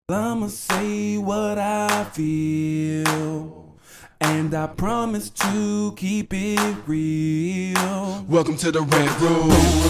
I'ma say what I feel, and I promise to keep it real. Welcome to the Rant Room.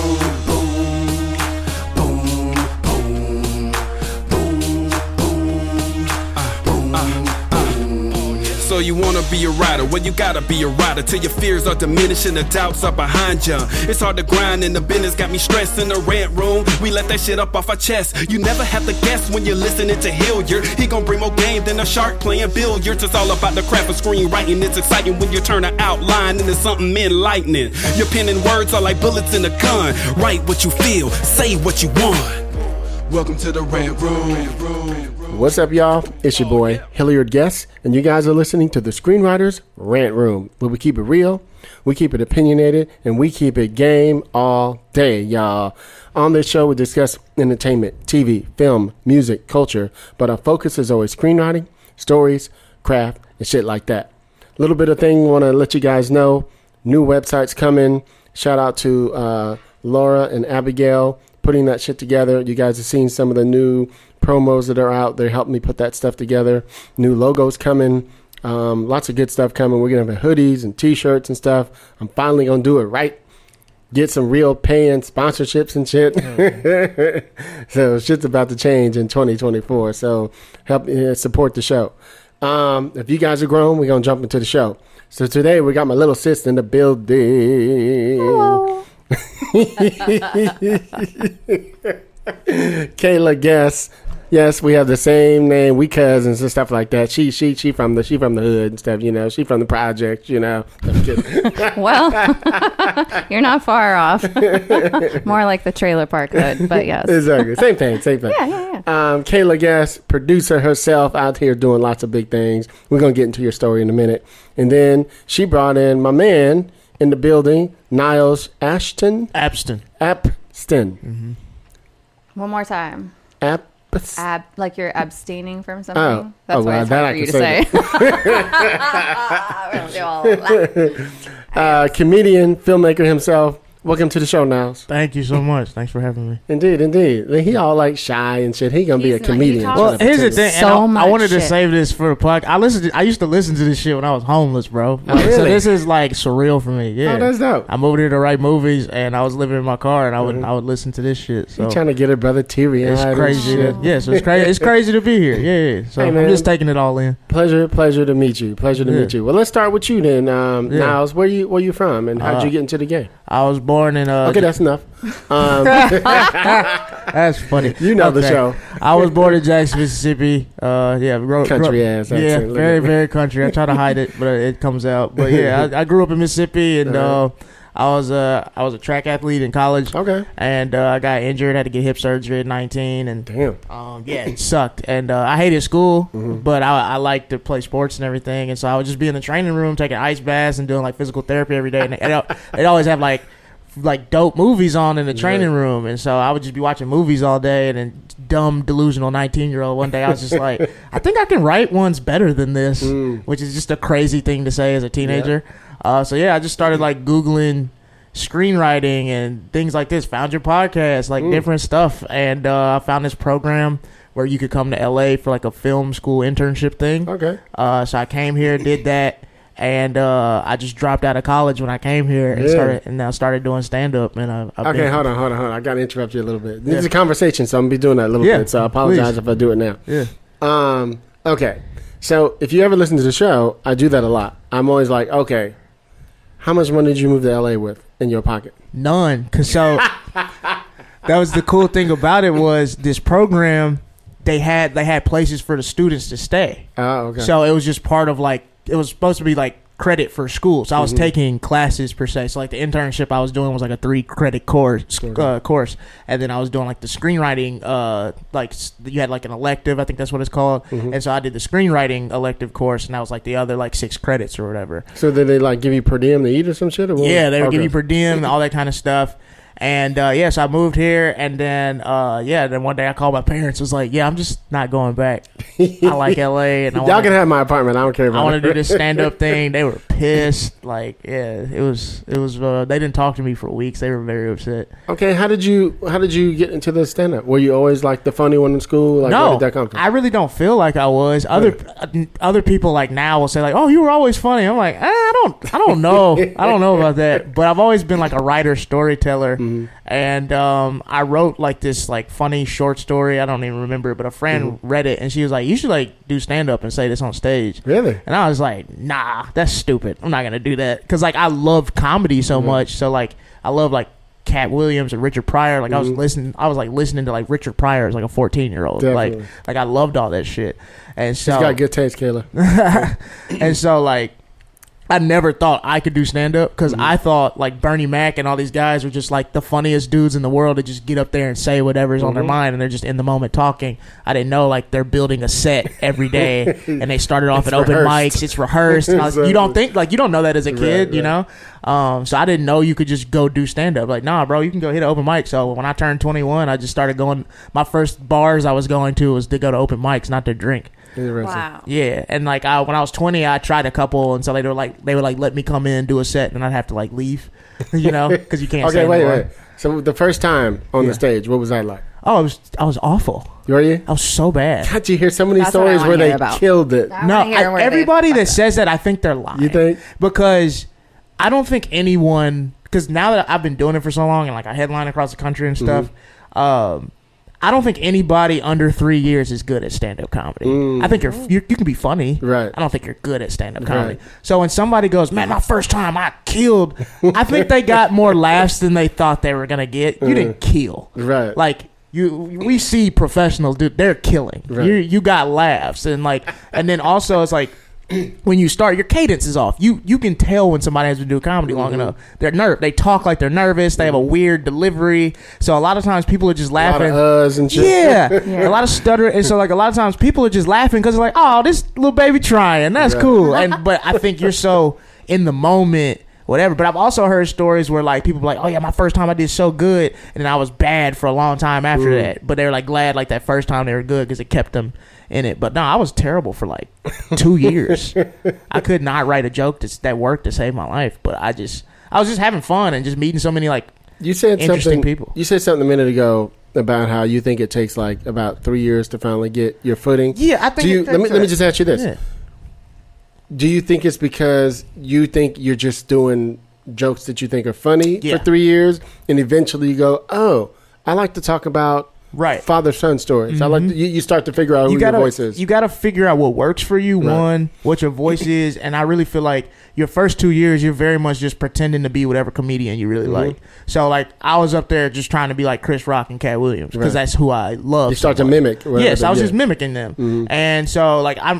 So you wanna be a rider, well you gotta be a rider till your fears are diminished and the doubts are behind you. It's hard to grind and the business got me stressed in the Rant Room. We let that shit up off our chest. You never have to guess when you're listening to Hilliard. He gon' bring more game than a shark playing billiards. It's all about the craft of screenwriting. It's exciting when you turn an outline into something enlightening. Your pen and words are like bullets in a gun. Write what you feel, say what you want. Welcome to the Rant Room. What's up, y'all? It's your boy, Hilliard Guest, and you guys are listening to the Screenwriters Rant Room, where we keep it real, we keep it opinionated, and we keep it game all day, y'all. On this show, we discuss entertainment, TV, film, music, culture, but our focus is always screenwriting, stories, craft, and shit like that. A little bit of thing, want to let you guys know, new websites coming. Shout out to Laura and Abigail putting that shit together. You guys have seen some of the new promos that are out. They helped me put that stuff together. New logos coming. Lots of good stuff coming. We're going to have hoodies and t-shirts and stuff. I'm finally going to do it right. Get some real paying sponsorships and shit. So shit's about to change in 2024. So help support the show. If you guys are grown, we're going to jump into the show. So today we got my little sis in the building. Hello. Kayla Guest. Yes, we have the same name. We cousins and stuff like that. She from the hood and stuff, you know. She from the project, you know. I'm kidding. Well, you're not far off. More like the trailer park hood, but yes. Exactly. Same thing. Yeah. Kayla Guest, producer herself, out here doing lots of big things. We're going to get into your story in a minute. And then she brought in my man in the building, Niles Ashton. Abston. Mm-hmm. One more time. Like you're abstaining from something. Oh. That's why it's hard for you to say. We're gonna do all of that. Comedian, filmmaker himself. Welcome to the show, Niles. Thank you so much. Thanks for having me. Indeed. He all like shy and shit. He gonna be a comedian. Well, here's the thing. So I wanted to shit. save this for the podcast. I used to listen to this shit when I was homeless, bro. Oh, really? So this is like surreal for me. Yeah. Oh, that's dope. I moved here to write movies, and I was living in my car, and I would listen to this shit. So You trying to get her brother teary-eyed. it's crazy. and shit. Yeah, so it's crazy. It's crazy to be here. Yeah. So Hey, man. I'm just taking it all in. Pleasure to meet you. Meet you. Well, let's start with you then, Niles. Where you from, and how'd you get into the game? I was born in Okay, that's enough. That's funny. You know the show. I was born in Jackson, Mississippi. Country ass Yeah, accent. Look very, at me. very country. I try to hide it, but it comes out. But yeah, I grew up in Mississippi, and I was a track athlete in college. Okay. And I got injured, had to get hip surgery at 19, and Damn. yeah, it sucked. And I hated school, but I liked to play sports and everything. And so I would just be in the training room taking ice baths and doing like physical therapy every day. And they'd always have like dope movies on in the training room, and so I would just be watching movies all day. And then dumb delusional 19-year-old one day I was just like, I think I can write ones better than this, which is just a crazy thing to say as a teenager. So yeah, I just started like Googling screenwriting and things like this, found your podcast, like different stuff, and I found this program where you could come to LA for like a film school internship thing. Okay. So I came here, did that. And I just dropped out of college when I came here and started doing stand up. And Okay, hold on. I gotta interrupt you a little bit. This is a conversation, so I'm gonna be doing that a little bit. So I apologize if I do it now. Yeah. Okay. So if you ever listen to the show, I do that a lot. I'm always like, okay, how much money did you move to LA with in your pocket? None. Cause so that was the cool thing about it was this program. They had places for the students to stay. Oh, okay. So it was just part of like. It was supposed to be like credit for school. So I was taking classes per se. So like the internship I was doing was like a 3-credit course. And then I was doing like the screenwriting, like you had like an elective, I think that's what it's called. And so I did the screenwriting elective course, and that was like the other like 6 credits or whatever. So did they like give you per diem to eat or some shit? Or what? Yeah, they would give you per diem and all that kind of stuff. And so I moved here, and then then one day I called my parents. Was like, "Yeah, I'm just not going back. I like LA, and Y'all can have my apartment. I don't care about I want it. to do this stand up thing." They were pissed. Like, yeah, it was. They didn't talk to me for weeks. They were very upset. Okay, how did you get into the stand up? Were you always like the funny one in school? Like, where No, did that come from? I really don't feel like I was. Other people like now will say like, "Oh, you were always funny." I'm like, I don't know. I don't know about that. But I've always been like a writer storyteller. And I wrote like this like funny short story. I don't even remember it, but a friend read it and she was like, "You should like do stand up and say this on stage." Really? And I was like, "Nah, that's stupid. I'm not gonna do that." Because like I love comedy so much. So like I love like Cat Williams and Richard Pryor. Like I was listening to like Richard Pryor as like a 14-year-old. Like I loved all that shit. And so he's got good taste, Kayla. and so like I never thought I could do stand-up because I thought like Bernie Mac and all these guys were just like the funniest dudes in the world to just get up there and say whatever's on their mind, and they're just in the moment talking. I didn't know like they're building a set every day, and they started off at open mics. It's rehearsed. And you don't know that as a kid, you know? So I didn't know you could just go do stand-up. Like, nah, bro, you can go hit an open mic. So when I turned 21, I just started going. My first bars I was going to was to go to open mics, not to drink. Wow. Yeah, and like when I was 20, I tried a couple, and so they would like let me come in, do a set, and I'd have to like leave, you know, because you can't. Okay, wait. So the first time on the stage, what was that like? Oh, I was awful. Were you? I was so bad. God, you hear so many That's what I stories wanna where hear they about. killed it. No, everybody that says that, I think they're lying. You think? Because I don't think anyone. Because now that I've been doing it for so long, and like I headline across the country and stuff, I don't think anybody under 3 years is good at stand-up comedy. I think you can be funny. Right. I don't think you're good at stand-up comedy. So when somebody goes, "Man, my first time I killed," I think they got more laughs than they thought they were gonna get. You didn't kill. Right. Like we see professionals, dude. They're killing. Right. You got laughs, and then also it's like. When you start, your cadence is off. You can tell when somebody has been doing comedy long enough. They talk like they're nervous. They have a weird delivery. So a lot of times people are just laughing. A lot of uhs and shit. Yeah, a lot of stutter. And so like a lot of times people are just laughing because they're like, "Oh, this little baby trying. That's cool." But I think you're so in the moment. Whatever, but I've also heard stories where like people be like, "Oh yeah, my first time I did so good," and then I was bad for a long time after that. But they were like glad like that first time they were good because it kept them in it. But no, I was terrible for like 2 years. I could not write a joke that worked to save my life. But I was just having fun and just meeting so many like interesting people. You said something a minute ago about how you think it takes like about 3 years to finally get your footing. Yeah, I think. Let me just ask you this. Yeah. Do you think it's because you think you're just doing jokes that you think are funny Yeah. for 3 years, and eventually you go, "Oh, I like to talk about father-son stories." I like you start to figure out who your voice is. You got to figure out what works for you. One, what your voice is, and I really feel like your first 2 years, you're very much just pretending to be whatever comedian you really like. So like I was up there just trying to be like Chris Rock and Cat Williams because that's who I love. You start to mimic. Yes, I was just mimicking them. And so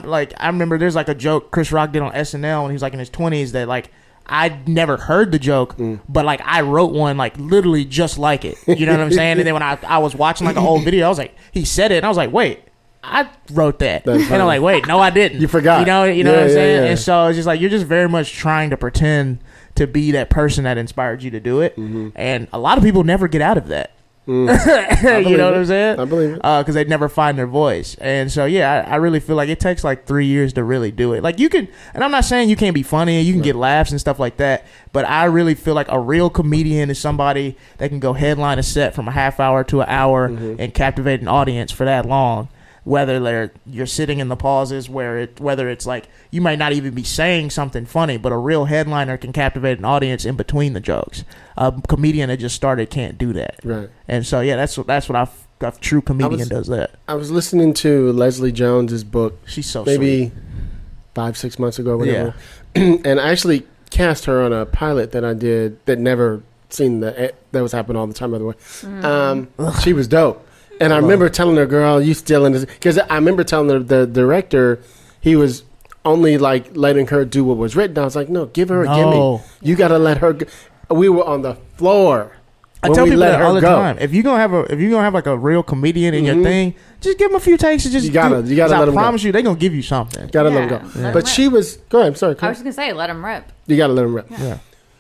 I remember there's like a joke Chris Rock did on SNL when he was like in his 20s that like I'd never heard the joke, but like I wrote one like literally just like it. You know what I'm saying? And then when I was watching like an old video, I was like, he said it, and I was like, wait, I wrote that. And I'm like, wait, no, I didn't. You forgot. You know what I'm saying? Yeah. And so it's just like you're just very much trying to pretend to be that person that inspired you to do it. And a lot of people never get out of that. You know what I'm saying? I believe it. Because they never find their voice. And so, yeah, I really feel like it takes like 3 years to really do it. Like you can, and I'm not saying you can't be funny, you can get laughs and stuff like that, but I really feel like a real comedian is somebody that can go headline a set from a half hour to an hour and captivate an audience for that long. Whether you're sitting in the pauses whether it's like you might not even be saying something funny, but a real headliner can captivate an audience in between the jokes. A comedian that just started can't do that. Right. And so yeah, that's what a true comedian does that. I was listening to Leslie Jones's book. She's so maybe sweet. 5-6 months ago, whatever. Yeah. And I actually cast her on a pilot that I did that never seen that was happening all the time. By the way, she was dope. And I remember telling her, "Girl, you still in this?" Because I remember telling the director he was only like letting her do what was written. I was like, "No, give her a gimme. You got to let her." We were on the floor. I tell people that all the time. If you're gonna have like a real comedian in your thing, just give them a few takes and just you gotta let them go. I promise you, they're gonna give you something. Gotta let them go. But she was. Go ahead. I'm sorry. I was just gonna say, let them rip. You gotta let them rip. Yeah.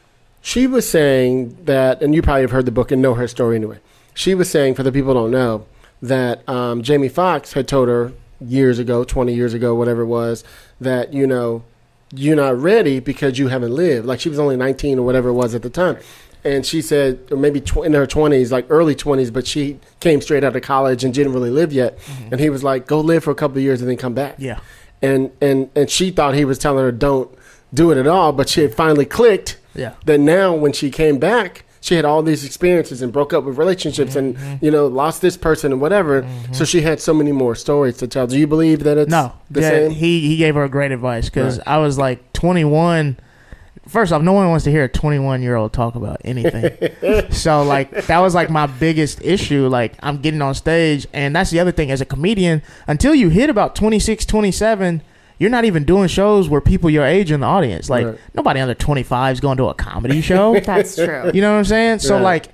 She was saying that, and you probably have heard the book and know her story anyway. She was saying, for the people who don't know, that Jamie Foxx had told her years ago, 20 years ago, whatever it was, that, you know, you're not ready because you haven't lived. Like, she was only 19 or whatever it was at the time. And she said, or maybe in her 20s, like early 20s, but she came straight out of college and didn't really live yet. Mm-hmm. And he was like, go live for a couple of years and then come back. Yeah. And she thought he was telling her, don't do it at all. But she had finally clicked. Yeah. That now when she came back, she had all these experiences and broke up with relationships and, you know, lost this person and whatever. Mm-hmm. So she had so many more stories to tell. Do you believe that it's the same? He gave her great advice because Right. I was like 21. First off, no one wants to hear a 21-year-old talk about anything. So, like, that was, like, my biggest issue. Like, I'm getting on stage, and that's the other thing. As a comedian, until you hit about 26, 27, you're not even doing shows where people your age in the audience. Like, Right. nobody under 25 is going to a comedy show. That's true. You know what I'm saying? So, Right.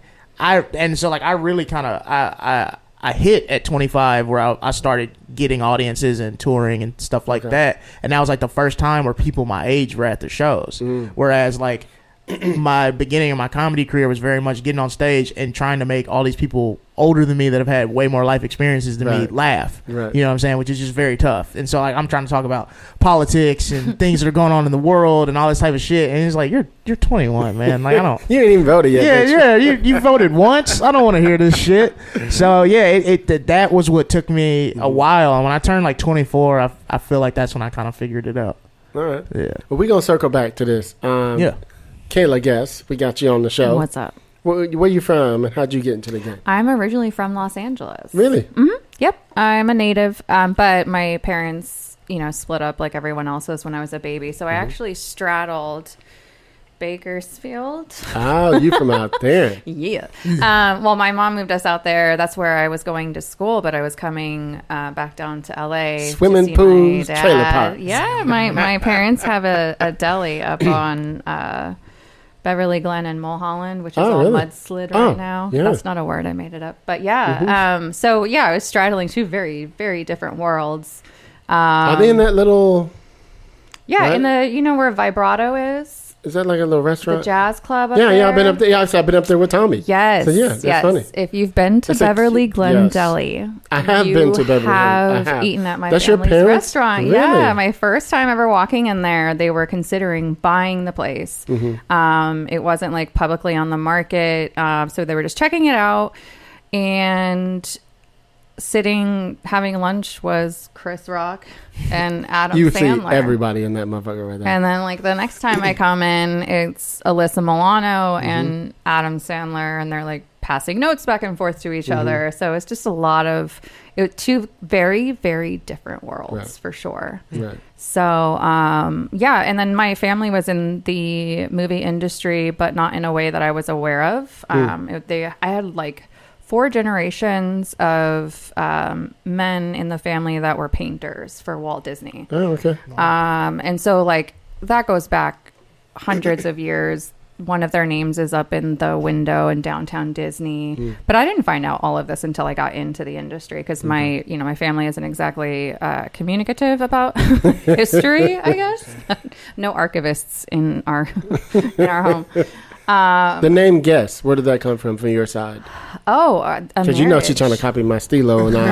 I really kind of, I hit at 25 where I started getting audiences and touring and stuff like that. And that was like the first time where people my age were at the shows. Whereas like my beginning of my comedy career was very much getting on stage and trying to make all these people older than me that have had way more life experiences than me laugh. Right. You know what I'm saying? Which is just very tough. And so like I'm trying to talk about politics and things that are going on in the world and all this type of shit. And it's like, you're 21, man. Like I don't. You ain't even voted yet. You voted once. I don't want to hear this shit. So yeah, that was what took me a while. And when I turned like 24, I feel like that's when I kind of figured it out. All right. Yeah. Well, we're going to circle back to this. Yeah. Kayla Guess, we got you on the show. What's up? Where you from and how'd you get into the game? I'm originally from Los Angeles. Really? Mm-hmm. Yep. I'm a native, but my parents, split up like everyone else's when I was a baby. So I actually straddled Bakersfield. Oh, you from out there. Yeah. Well, my mom moved us out there. That's where I was going to school, but I was coming back down to LA. Swimming to see pools, my dad. trailer parks. Yeah. My parents have a deli up on Beverly Glen and Mulholland, which is all really? mudslid right now. Yeah. That's not a word. I made it up. But yeah. So yeah, I was straddling two very, very different worlds. Are they in that little... Yeah, what? in the, where Vibrato is? Is that like a little restaurant? The jazz club up Yeah, there? yeah, I've been up there. Yeah, I've been up there with Tommy. Yes. So, yeah, that's funny. If you've been to That's a Beverly cute- Glen yes. Deli, I have been to Beverly Glen. I have have. eaten at my That's your family's parents? restaurant. Really? Yeah, my first time ever walking in there, they were considering buying the place. Mm-hmm. It wasn't like publicly on the market, so they were just checking it out. And having lunch was Chris Rock and Adam You Sandler. see everybody in that motherfucker right there. And then, like, the next time I come in, it's Alyssa Milano and Adam Sandler, and they're, like, passing notes back and forth to each other. So it's just a lot of two very, very different worlds, for sure. Right. So, yeah. And then my family was in the movie industry, but not in a way that I was aware of. I had, like, 4 generations of men in the family that were painters for Walt Disney. Oh, okay. And so, like, that goes back hundreds of years. One of their names is up in the window in downtown Disney. But I didn't find out all of this until I got into the industry because my family isn't exactly communicative about history, I guess. No archivists in our home. The name Guess, where did that come from your side? Oh, Because you know she's trying to copy my stilo. And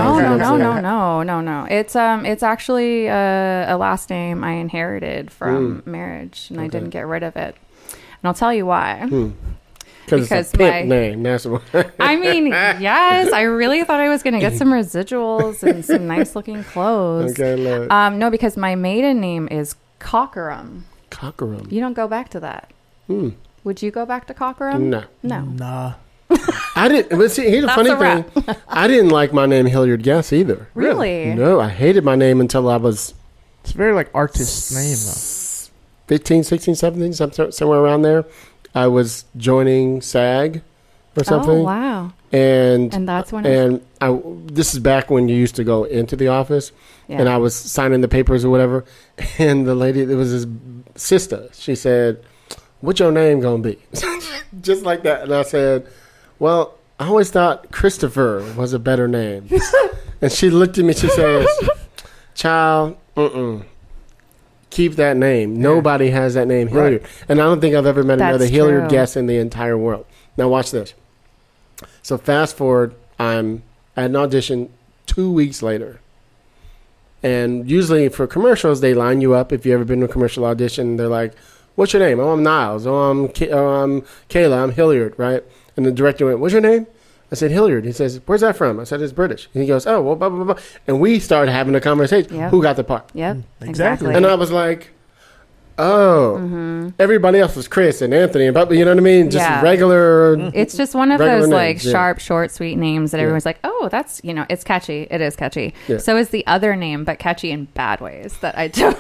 No. It's actually a last name I inherited from marriage, and I didn't get rid of it. And I'll tell you why. Because it's a pimp name. That's what. I mean, yes, I really thought I was going to get some residuals and some nice looking clothes. Okay, look. No, because my maiden name is Cockerham. Cockerham. You don't go back to that. Would you go back to Cockerham? No. Nah. I didn't. But see, here's the funny thing. I didn't like my name Hilliard Guess either. Really? No, I hated my name until I was It's a very like artist name though. 15, 16, 17, somewhere around there. I was joining SAG or something. Oh, wow. And that's when this is back when you used to go into the office, Yeah. and I was signing the papers or whatever, and the lady, it was his sister, she said, "What's your name gonna be?" Just like that. And I said, "Well, I always thought Christopher was a better name." And she looked at me, she says, "Child, keep that name. Nobody has that name, Hilliard. Right. And I don't think I've ever met That's another Hilliard true. guest in the entire world. Now watch this. So fast forward, I'm at an audition 2 weeks later. And usually for commercials, they line you up. If you've ever been to a commercial audition, they're like, what's your name? Oh, I'm Niles. Oh, I'm Kayla. I'm Hilliard, right? And the director went, what's your name? I said, Hilliard. He says, where's that from? I said, it's British. And he goes, oh, well, blah, blah, blah. And we started having a conversation. Yep. Who got the part? Yep. Exactly. Exactly. And I was like, oh, everybody else was Chris and Anthony. And you know what I mean? Just Yeah. regular. It's just one of Regular those like names, yeah. sharp, short, sweet names that Yeah. everyone's like, oh, that's, it's catchy. It is catchy. Yeah. So is the other name, but catchy in bad ways that I don't.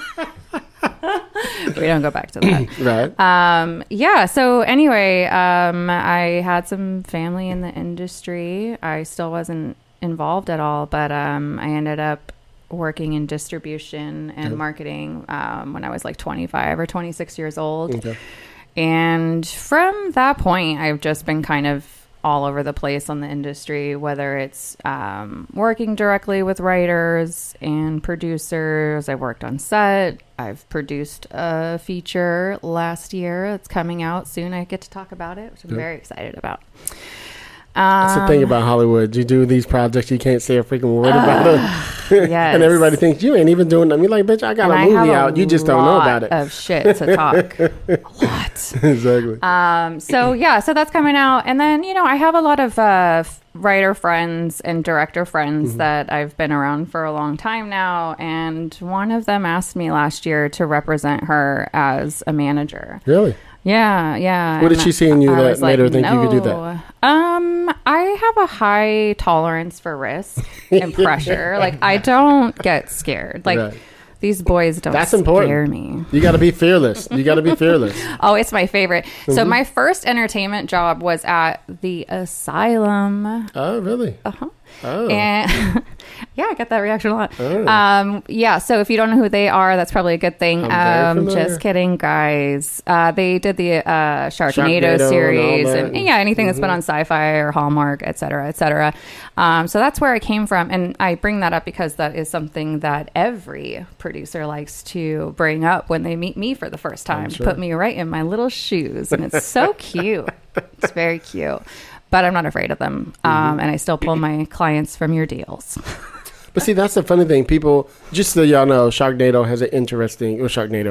We don't go back to that. Right. Yeah. So anyway, I had some family in the industry. I still wasn't involved at all, but I ended up working in distribution and marketing when I was like 25 or 26 years old. Okay. And from that point, I've just been kind of all over the place on the industry, whether it's working directly with writers and producers. I've worked on set. I've produced a feature last year. It's coming out soon. I get to talk about it, which I'm very excited about. That's the thing about Hollywood. You do these projects, you can't say a freaking word about them. Yes. And everybody thinks you ain't even doing them. You're like, bitch, I got And a I movie have a out. You just don't know about it. lot of shit to talk. A lot. Exactly. So that's coming out. And then, I have a lot of writer friends and director friends that I've been around for a long time now. And one of them asked me last year to represent her as a manager. Really? Yeah. What did she see in you I that was made her think you could do that? "No." I have a high tolerance for risk and pressure. Like, I don't get scared. Like, Right. these boys don't That's scare important. me. You got to be fearless. You got to be fearless. Oh, it's my favorite. So my first entertainment job was at the Asylum. Oh, really? Uh-huh. Oh. And yeah, I get that reaction a lot. Oh. Yeah, so if you don't know who they are, that's probably a good thing. I'm very familiar. Just kidding, guys. They did the Sharknado Sharknado and all series that. and yeah, anything that's been on Sci-Fi or Hallmark, et cetera, et cetera. So that's where I came from. And I bring that up because that is something that every producer likes to bring up when they meet me for the first time, sure. to put me right in my little shoes. And it's so cute. It's very cute. But I'm not afraid of them. And I still pull my clients from your deals. But see, that's the funny thing. People, just so y'all know, Sharknado has an interesting,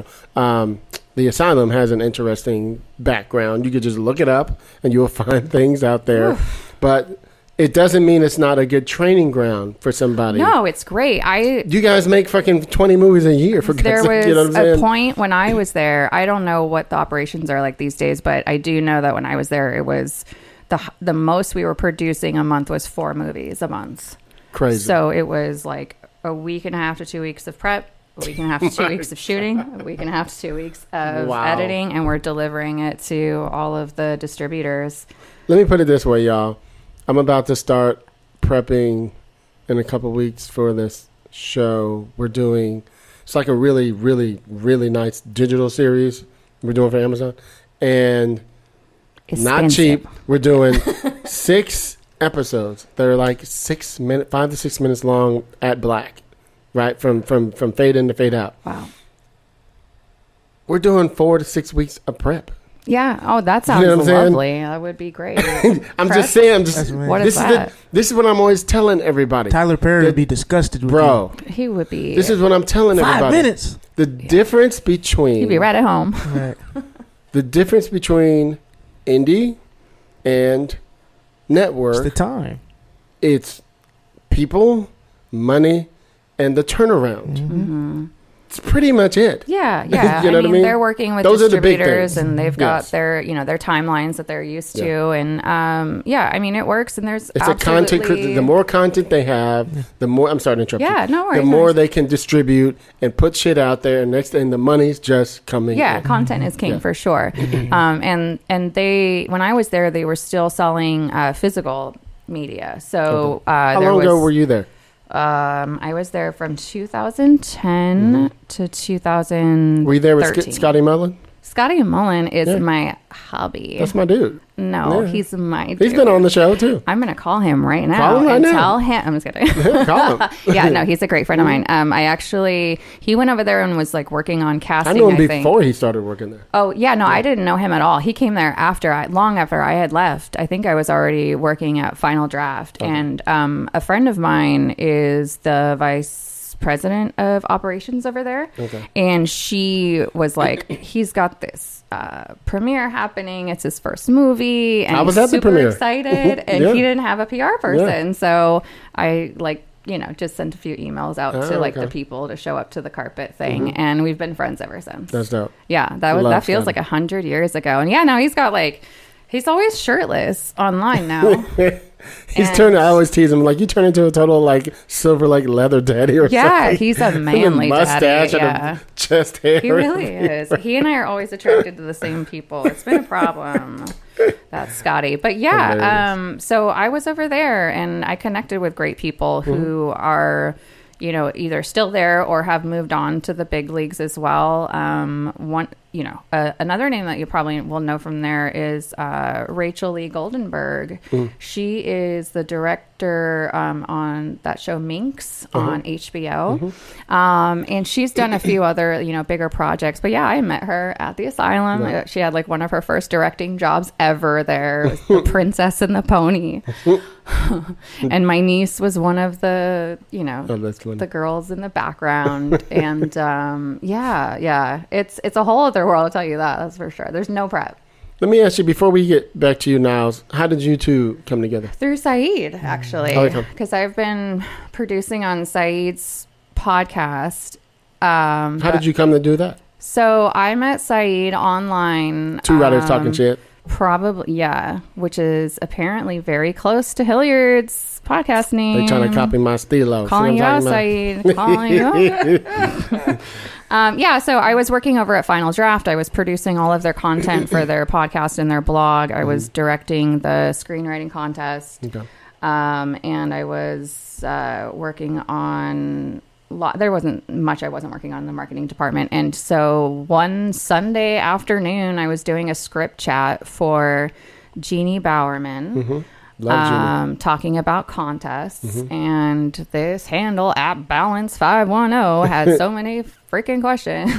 the Asylum has an interesting background. You could just look it up and you'll find things out there. Oof. But it doesn't mean it's not a good training ground for somebody. No, it's great. You guys make fucking 20 movies a year, for There God's sake. You know what was I'm a saying? point when I was there. I don't know what the operations are like these days, but I do know that when I was there, it was the most we were producing a month was 4 movies a month. Crazy. So it was like a week and a half to 2 weeks of prep, a week and a half to 2 weeks of shooting, a week and a half to 2 weeks of Wow. editing, and we're delivering it to all of the distributors. Let me put it this way, y'all. I'm about to start prepping in a couple weeks for this show. It's like a really, really, really nice digital series we're doing for Amazon. And not Expensive. cheap. We're doing 6 episodes. They're like 5 to 6 minutes long at black, right? From fade in to fade out. Wow. We're doing 4 to 6 weeks of prep. Yeah. Oh, that sounds know what I'm saying? lovely. That would be great. I'm just saying. That's amazing. What is this that? this is what I'm always telling everybody, Tyler Perry would be disgusted with bro. He would be. This is what I'm telling 5 everybody. minutes. The difference between He'd be right at home. Right. the difference between indie and It's network. the time. It's people, money, and the turnaround. Mm-hmm. It's pretty much it. Yeah, yeah. You know what I mean? They're working with Those are the big distributors, things. and they've got Yes. their timelines that they're used Yeah. to, and I mean, it works. And there's It's a content. The more content they have, the more. I'm sorry to interrupt. Yeah, you. no worries, The no more worries. they can distribute and put shit out there, and the money's just coming. yeah, in. content is king Yeah. for sure. And they, when I was there, they were still selling physical media. So How long ago were you there? I was there from 2010 to 2013. Were you there with Scotty Mullen? Scotty Mullen is Yeah. my hubby. That's my dude. No, Yeah. he's my dude. He's been on the show too. I'm going to call him right now Call him right and now. tell him. I'm just kidding. Call him. Yeah, no, he's a great friend of mine. He went over there and was like working on I casting, knew him think. before he started working there. Oh, yeah, no, I didn't know him at all. He came there long after I had left. I think I was already working at Final Draft. Okay. And a friend of mine is the vice president of operations over there. Okay. And she was like, he's got this premiere happening. It's his first movie. And I was he's at the super premiere. excited. And Yeah. he didn't have a PR person. So I just sent a few emails out to okay. the people to show up to the carpet thing. And we've been friends ever since. That's dope. Yeah, Love that feels Scotty. like 100 years ago. And yeah, now he's got he's always shirtless online now. He's And- turning. I always tease him like you turn into a total silver leather daddy or Yeah, something. he's a With manly mustache daddy. and Yeah. a chest hair. He really is. He and I are always attracted to the same people. It's been a problem. That's Scotty. But yeah, so I was over there and I connected with great people who are, either still there or have moved on to the big leagues as well. Another name that you probably will know from there is Rachel Lee Goldenberg. She is the director on that show Minx on HBO. And she's done a few other, bigger projects. But yeah, I met her at the asylum. Right. She had one of her first directing jobs ever there. It was The Princess and the Pony. And my niece was one of the, That's funny. the girls in the background. And it's a whole other world, I'll tell you that. That's for sure. There's no prep. Let me ask you before we get back to you, Niles. How did you two come together? Through Saeed, actually, Okay. because I've been producing on Saeed's podcast. How did you come to do that? So I met Saeed online. Two writers talking shit. Probably, yeah, which is apparently very close to Hilliard's podcast name. They trying to copy my stilo. Calling See you what I'm out, talking Saeed. Calling you out. Yeah, so I was working over at Final Draft. I was producing all of their content for their podcast and their blog. I was directing the screenwriting contest. Okay. And I was working on... There wasn't much I wasn't working on in the marketing department. And so one Sunday afternoon, I was doing a script chat for Jeannie Bowerman. Love Jeannie. Talking about contests, and this handle at Balance510 had so many freaking questions.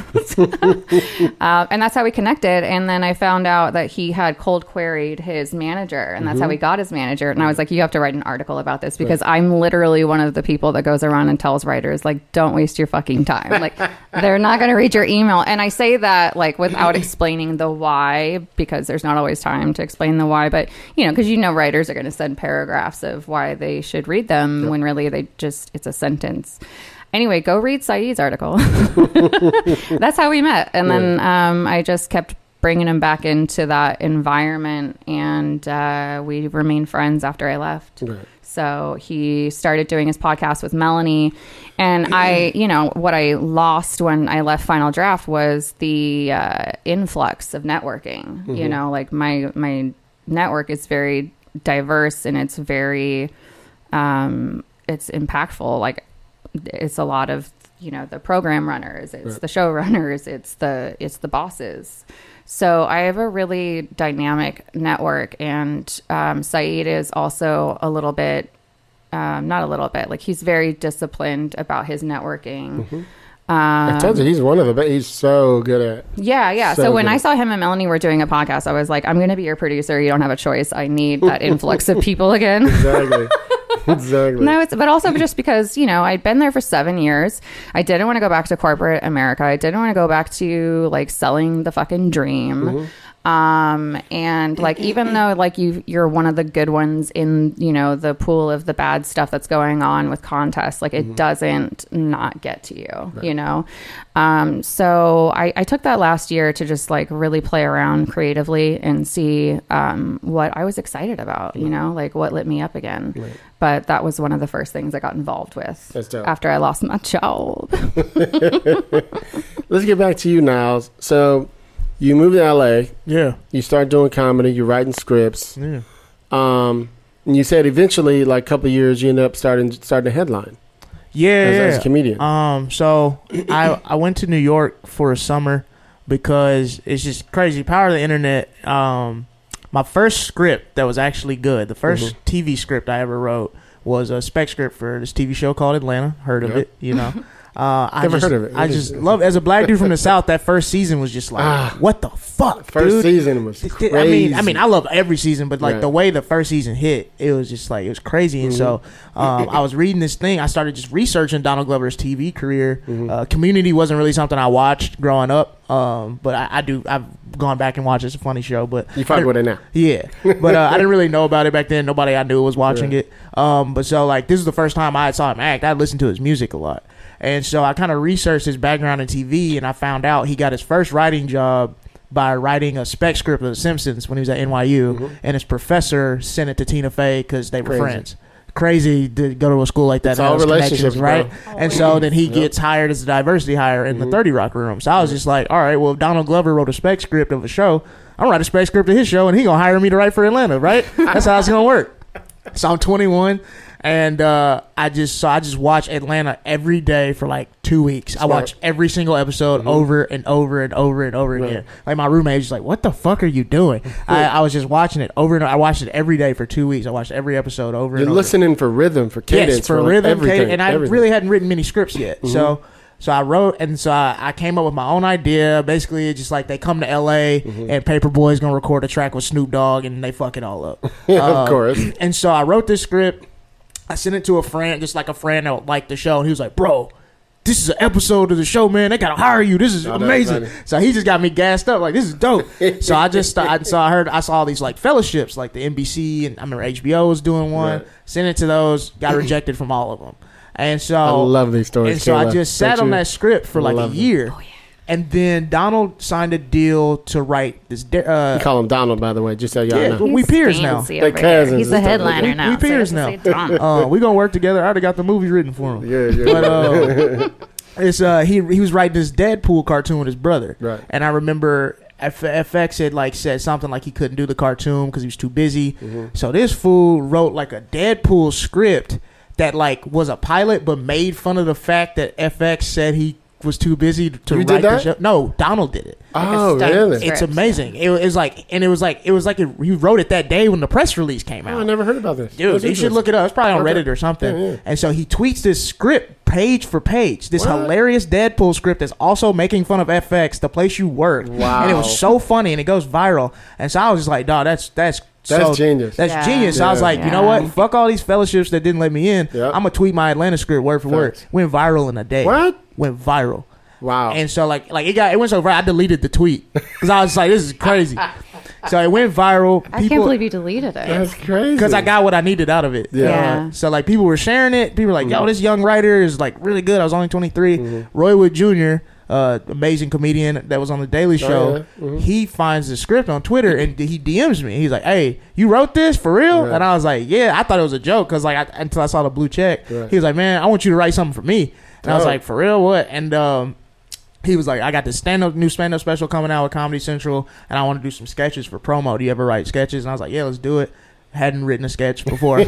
And that's how we connected. And then I found out that he had cold queried his manager, and that's how we got his manager. And I was like, you have to write an article about this, because I'm literally one of the people that goes around and tells writers, don't waste your fucking time. They're not going to read your email. And I say that without explaining the why, because there's not always time to explain the why. But, because writers are going to send paragraphs of why they should read them when really it's a sentence. Anyway, go read Saeed's article. That's how we met. And then I just kept bringing him back into that environment, and we remained friends after I left. Right. So he started doing his podcast with Melanie. And I, what I lost when I left Final Draft was the influx of networking. My network is very diverse, and it's very, it's impactful. It's a lot of, the program runners, it's the show runners, it's the bosses. So I have a really dynamic network, and Saeed is also a little bit, not a little bit, he's very disciplined about his networking. I told you he's one of the best. He's so good at. Yeah. So when I saw him and Melanie were doing a podcast, I was like, I'm going to be your producer. You don't have a choice. I need that influx of people again. Exactly. Exactly. No, but also just because, I'd been there for 7 years. I didn't want to go back to corporate America. I didn't want to go back to selling the fucking dream. And even though you're one of the good ones in, the pool of the bad stuff that's going on with contests, it doesn't not get to you, Right. So I took that last year to just really play around creatively and see what I was excited about, what lit me up again. Right. But that was one of the first things I got involved with That's dope. after I lost my job. Let's get back to you, Niles. So you moved to LA. Yeah. You start doing comedy. You're writing scripts. Yeah. And you said eventually, a couple of years, you ended up starting a headline Yeah. as a comedian. So I went to New York for a summer because it's just crazy. Power of the internet. My first script that was actually good, the first TV script I ever wrote was a spec script for this TV show called Atlanta. Heard of it, you know. Never heard of it. I just love, as a black dude from the South, that first season was just like, what the fuck, First dude? season was crazy. I mean, I love every season, but like the way the first season hit, it was just like, it was crazy. And so I was reading this thing. I started just researching Donald Glover's TV career. Community wasn't really something I watched growing up, but I've gone back and watched it. It's a funny show, but you fuck with it now. Yeah, but I didn't really know about it back then. Nobody I knew was watching it. But so like, this is the first time I saw him act. I listened to his music a lot. And so I kind of researched his background in TV, and I found out he got his first writing job by writing a spec script of The Simpsons when he was at NYU, and his professor sent it to Tina Fey because they were friends. Crazy to go to a school like that. It's all relationships, right? Bro. And so then he gets hired as a diversity hire in the 30 Rock room. So I was just like, all right, well, if Donald Glover wrote a spec script of a show, I'm gonna write a spec script of his show, and he gonna hire me to write for Atlanta, right? That's how it's gonna work. So I'm 21. And I just watch Atlanta every day for like 2 weeks. I watch every single episode over and over and over and over again. Like my roommate was just like, "What the fuck are you doing?" I was just watching it over and over. I watched it every day for 2 weeks. I watched every episode over and over. You're listening for rhythm, for cadence, yes, for like rhythm, everything, and I really hadn't written many scripts yet. So I wrote, and so I came up with my own idea. Basically, it's just like they come to L.A. and Paperboy's gonna record a track with Snoop Dogg, and they fuck it all up. of course. And so I wrote this script. I sent it to a friend, just like a friend that liked the show, and he was like, "Bro, this is an episode of the show, man. They gotta hire you. This is amazing." So he just got me gassed up, like, this is dope. So I saw all these like fellowships, like the NBC, and I remember HBO was doing one. Sent it to those, got rejected from all of them. And so I love these stories. And so Kayla. I just sat on that script for like a year. Oh, yeah. And then Donald signed a deal to write this. You call him Donald, by the way, just so y'all know. We peers now. They're cousins. He's the headliner now. We peers now. We gonna work together. I already got the movie written for him. Yeah. But it's he was writing this Deadpool cartoon with his brother. Right. And I remember FX had said something like he couldn't do the cartoon because he was too busy. So this fool wrote like a Deadpool script that like was a pilot, but made fun of the fact that FX said he was too busy to write the show. No, Donald did it. Oh, really? It's amazing. It was like he wrote it that day when the press release came out. Oh, I never heard about this. Dude, you should look it up. It's probably on Reddit or something. Yeah. And so he tweets this script page for page. This hilarious Deadpool script that's also making fun of FX, the place you work. Wow. And it was so funny, and it goes viral. And so I was just like, dog, that's genius. That's genius. So I was like, you know what? Fuck all these fellowships that didn't let me in. Yep. I'm going to tweet my Atlanta script word for word. Went viral in a day. What? Went viral. Wow. And so like it went so viral, I deleted the tweet because I was like, this is crazy. So it went viral. I can't believe you deleted it. That's crazy. Because I got what I needed out of it. Yeah. So like people were sharing it. People were like, yo, this young writer is like really good. I was only 23. Roy Wood Jr., amazing comedian that was on the Daily Show. He finds the script on Twitter and he DMs me. He's like, "Hey, you wrote this for real?" And I was like, "Yeah." I thought it was a joke because like until I saw the blue check. He was like, "Man, I want you to write something for me." And I was like, "For real? What?" And he was like, "I got this new stand-up special coming out with Comedy Central, and I want to do some sketches for promo. Do you ever write sketches?" And I was like, "Yeah, let's do it." Hadn't written a sketch before.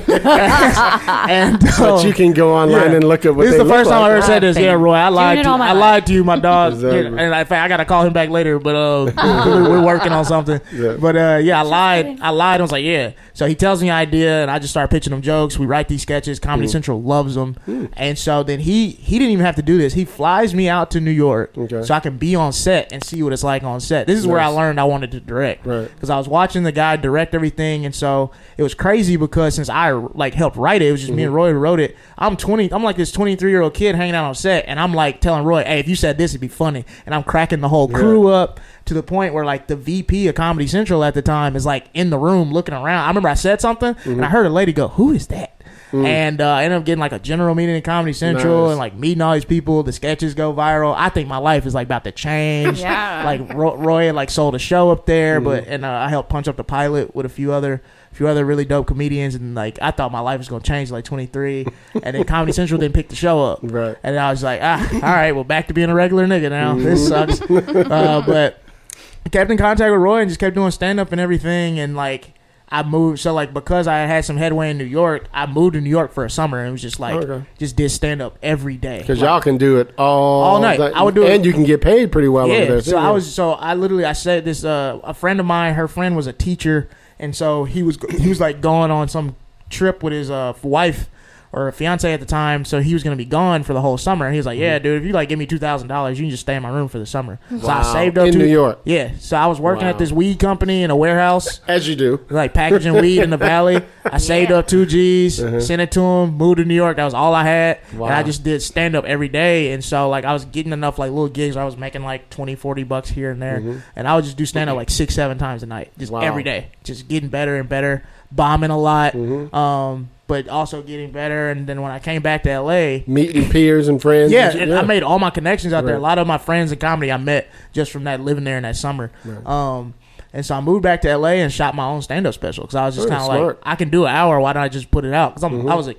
But you can go online and look at what this is the first time I ever said this. Yeah, Roy, I lied to you, my dog. Exactly. And in fact, I got to call him back later, but we're working on something. Yeah. But I lied. I was like, yeah. So he tells me an idea, and I just start pitching him jokes. We write these sketches. Comedy Central loves them. And so then he didn't even have to do this. He flies me out to New York so I can be on set and see what it's like on set. This is where I learned I wanted to direct. Because I was watching the guy direct everything, and so it was crazy because since I like helped write it was just me and Roy who wrote it. I'm like this 23-year-old kid hanging out on set, and I'm like telling Roy, "Hey, if you said this, it'd be funny." And I'm cracking the whole crew up to the point where like the VP of Comedy Central at the time is like in the room looking around. I remember I said something and I heard a lady go, "Who is that?" And I ended up getting like a general meeting in Comedy Central and like meeting all these people. The sketches go viral. I think my life is like about to change. Like Roy had like sold a show up there, but I helped punch up the pilot with a few other really dope comedians, and like I thought my life was gonna change at like 23, and then Comedy Central didn't pick the show up, and I was like, all right, well, back to being a regular nigga now. This sucks. But I kept in contact with Roy and just kept doing stand up and everything, and like I moved. So like because I had some headway in New York, I moved to New York for a summer and it was just like just did stand up every day. Because y'all can do it all night. I would do it, and you can get paid pretty well over there. So too. I said this. A friend of mine, her friend was a teacher, and so he was like going on some trip with his wife or fiance at the time, so he was going to be gone for the whole summer. And he was like, "Yeah, dude, if you like give me $2,000, you can just stay in my room for the summer." Wow. So I saved up in New York. Yeah, so I was working at this weed company in a warehouse, as you do, like packaging weed in the valley. I saved up $2,000, sent it to him, moved to New York. That was all I had, and I just did stand up every day. And so like I was getting enough like little gigs where I was making like $20-$40 here and there, and I would just do stand up like 6-7 times a night, just every day, just getting better and better, bombing a lot. But also getting better. And then when I came back to LA, meeting peers and friends. And I made all my connections out there. A lot of my friends in comedy I met just from that living there in that summer. And so I moved back to LA and shot my own stand-up special because I was just kind of like, I can do an hour. Why don't I just put it out? Because I was a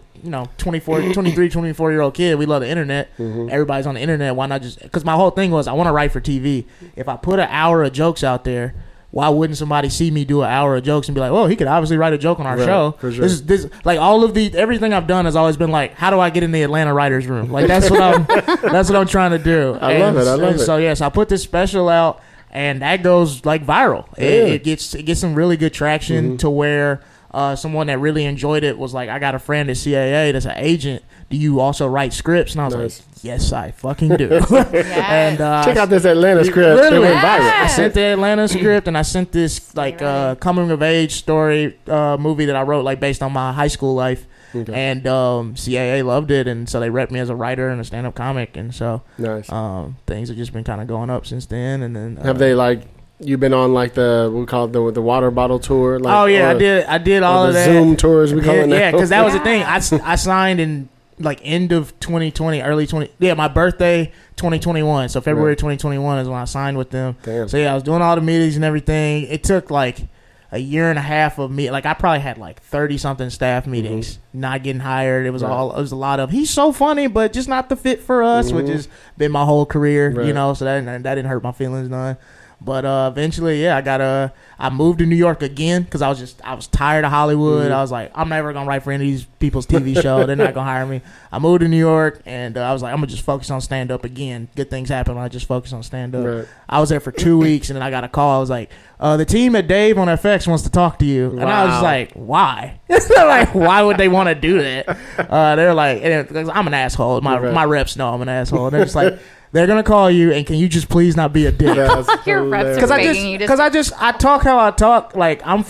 23, 24-year-old kid. We love the internet. Everybody's on the internet. Why not just? Because my whole thing was I want to write for TV. If I put an hour of jokes out there, why wouldn't somebody see me do an hour of jokes and be like, "Oh, he could obviously write a joke on our show"? For sure. This like all of everything I've done has always been like, how do I get in the Atlanta writers' room? Like that's what I'm trying to do. I love it. So yes, I put this special out, and that goes like viral. It gets some really good traction to where someone that really enjoyed it was like, I got a friend at CAA that's an agent. Do you also write scripts? And I was like, yes, I fucking do. And check out this Atlanta script. Literally, I sent the Atlanta script, and I sent this like coming of age story movie that I wrote like based on my high school life. And CAA loved it, and so they repped me as a writer and a stand-up comic, and so things have just been kind of going up since then. And then have they like? You've been on like we call it the water bottle tour. Like, I did all of that. Zoom tours we call it now. Yeah, because that was the thing. I signed in like end of 2020, early 20. Yeah, my birthday 2021. So February 2021 is when I signed with them. Damn. So yeah, I was doing all the meetings and everything. It took like a year and a half of me. Like I probably had like 30 something staff meetings, not getting hired. It was a lot of he's so funny, but just not the fit for us, which has been my whole career. So that didn't hurt my feelings none. But eventually, I moved to New York again because I was tired of Hollywood. I was like, I'm never gonna write for any of these people's TV show. They're not gonna hire me. I moved to New York, and I was like, I'm gonna just focus on stand up again. Good things happen when I just focus on stand up. I was there for 2 weeks, and then I got a call. I was like, the team at Dave on FX wants to talk to you, and I was just like, why? Like, why would they want to do that? They're like, I'm an asshole. My reps know I'm an asshole, and they're just like. They're gonna call you, and can you just please not be a dick? Your reps are begging you to. Because I talk how I talk. Like I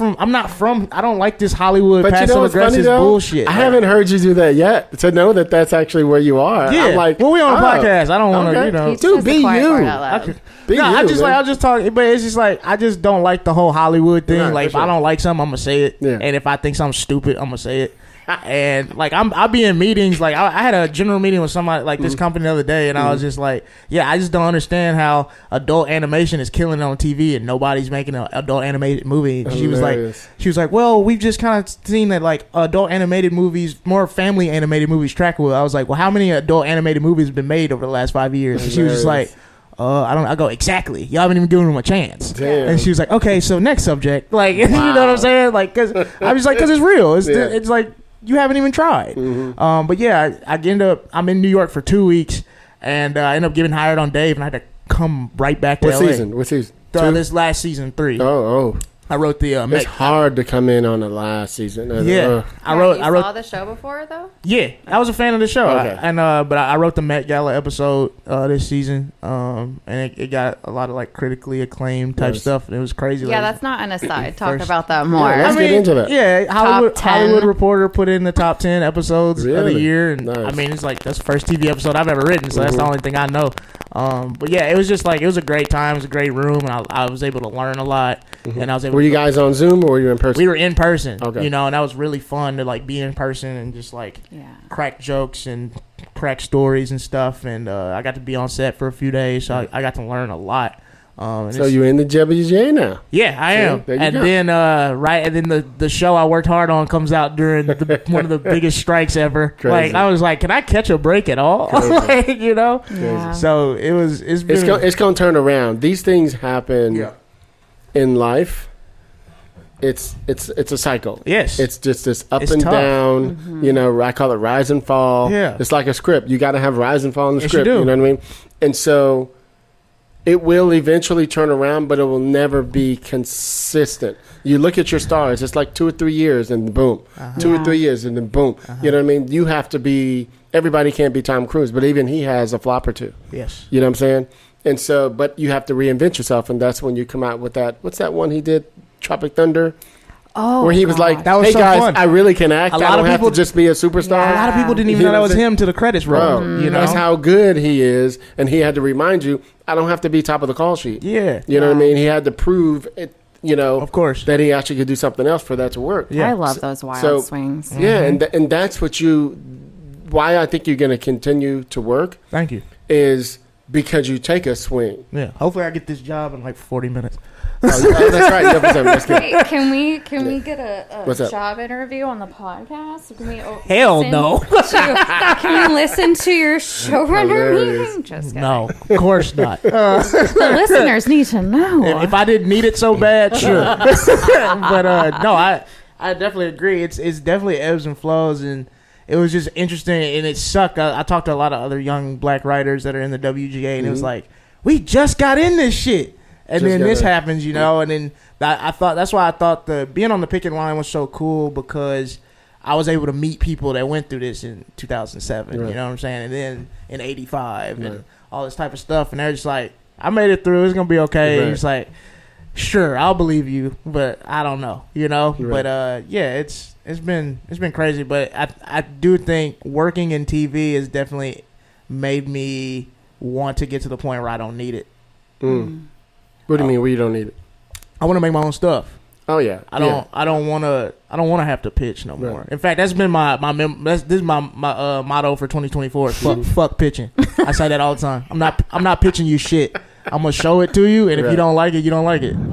don't like this Hollywood passive aggressive bullshit. I haven't heard you do that yet to know that that's actually where you are. Yeah, I'm like, well, we on a podcast. I don't want to, dude, be you. I just talk, but it's just like I just don't like the whole Hollywood thing. Like if I don't like something, I'm gonna say it, and if I think something's stupid, I'm gonna say it. And like I'll be in meetings. Like I had a general meeting with somebody like this company the other day, and I was just like, I just don't understand how adult animation is killing it on TV and nobody's making an adult animated movie. She was like, well, we've just kind of seen that like adult animated movies, more family animated movies track well. I was like, well, how many adult animated movies have been made over the last 5 years? And she was just like, I go, exactly. Y'all haven't even given him a chance. Damn. And she was like, okay, so next subject. Like, you know what I'm saying? Like, cause I was like, cause it's real. It's like, you haven't even tried. But yeah, I'm in New York for 2 weeks, and I ended up getting hired on Dave, and I had to come right back to LA. What season? This last season 3. Oh. I wrote the. It's hard to come in on the last season. I saw the show before though. Yeah, I was a fan of the show, okay. But I wrote the Met Gala episode this season, and it got a lot of like critically acclaimed type stuff, and it was crazy. Yeah, that's not an aside. Talk about that more. Yeah, let's get into that. Yeah, Hollywood Reporter put in the top 10 episodes of the year, and nice. I mean it's like that's the first TV episode I've ever written, so that's the only thing I know. But yeah, it was just like it was a great time. It was a great room, and I was able to learn a lot, and I was able. Were you guys on Zoom or were you in person? We were in person. Okay. And that was really fun to like be in person and just like crack jokes and crack stories and stuff. And I got to be on set for a few days, so I got to learn a lot. So you're in the WGA now? Yeah, I am. And then the show I worked hard on comes out during one of the biggest strikes ever. Crazy. Like I was like, can I catch a break at all? Like, Yeah. So it's gonna turn around. These things happen in life. it's a cycle. Yes. It's just this up It's and tough. down. You know, I call it rise and fall. Yeah. It's like a script. You got to have rise and fall in the Yes, script. you do. know what I mean? And so it will eventually turn around, but it will never be consistent. You look at your stars, it's like 2 or 3 years and boom. 2 or 3 years and then boom. You know what I mean? You have to be, everybody can't be Tom Cruise, but even he has a flop or two. Yes. You know what I'm saying? And so, but you have to reinvent yourself, and that's when you come out with that. What's that one he did? Tropic Thunder? Oh, Where he was like, That was hey so guys, fun. I really can act. A I lot don't of have people- to just be a superstar. Yeah. A lot of people didn't even You know know that what was I'm saying? him to the credits roll. Bro, You know? that's how good he is, and he had to remind you, I don't have to be top of the call sheet. Yeah. You know what I mean? He had to prove it, you know, Of course. that he actually could do something else for that to work. Yeah. I love those wild So- swings. Yeah, and that's what why I think you're going to continue to work Thank you. is because you take a swing. Yeah. Hopefully, I get this job in like 40 minutes. Oh, that's right. That's good. Wait, can we get a What's up? job interview on the podcast? Can we Hell listen no. can we listen to your showrunner Hilarious. meeting? Just kidding. No, of course not. The listeners need to know. If I didn't need it so bad, sure. But no, I definitely agree. It's definitely ebbs and flows, and it was just interesting, and it sucked. I talked to a lot of other young black writers that are in the WGA, and it was like, we just got in this shit, and Just then got this in. happens, you know, and then I thought that's why I thought the being on the picket line was so cool, because I was able to meet people that went through this in 2007, Right. you know what I'm saying, and then in '85 Right. and all this type of stuff, and they're just like, I made it through. It's gonna be okay. Right. And it's like, sure, I'll believe you, but I don't know, you know. Right. But yeah, it's been crazy. But I do think working in TV has definitely made me want to get to the point where I don't need it. What do you mean? Where you don't need it? I want to make my own stuff. Oh yeah, I don't want to have to pitch no more. Right. In fact, that's been this is my motto for 2024. Fuck pitching. I say that all the time. I'm not pitching you shit. I'm gonna show it to you, and if Right. you don't like it, you don't like it.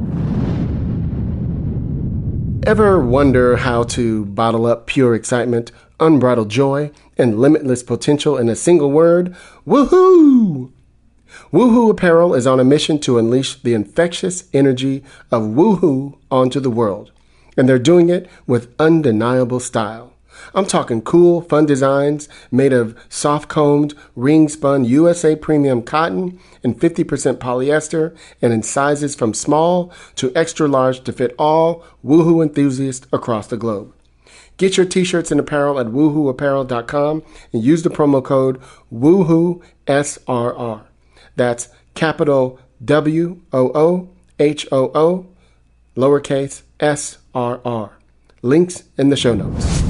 Ever wonder how to bottle up pure excitement, unbridled joy, and limitless potential in a single word? Woohoo! Woohoo Apparel is on a mission to unleash the infectious energy of woohoo onto the world. And they're doing it with undeniable style. I'm talking cool, fun designs made of soft-combed, ring-spun USA premium cotton and 50% polyester, and in sizes from small to extra large to fit all woohoo enthusiasts across the globe. Get your t-shirts and apparel at woohooapparel.com and use the promo code WOOHOOSRR. That's capital WOOHOO, lowercase SRR. Links in the show notes.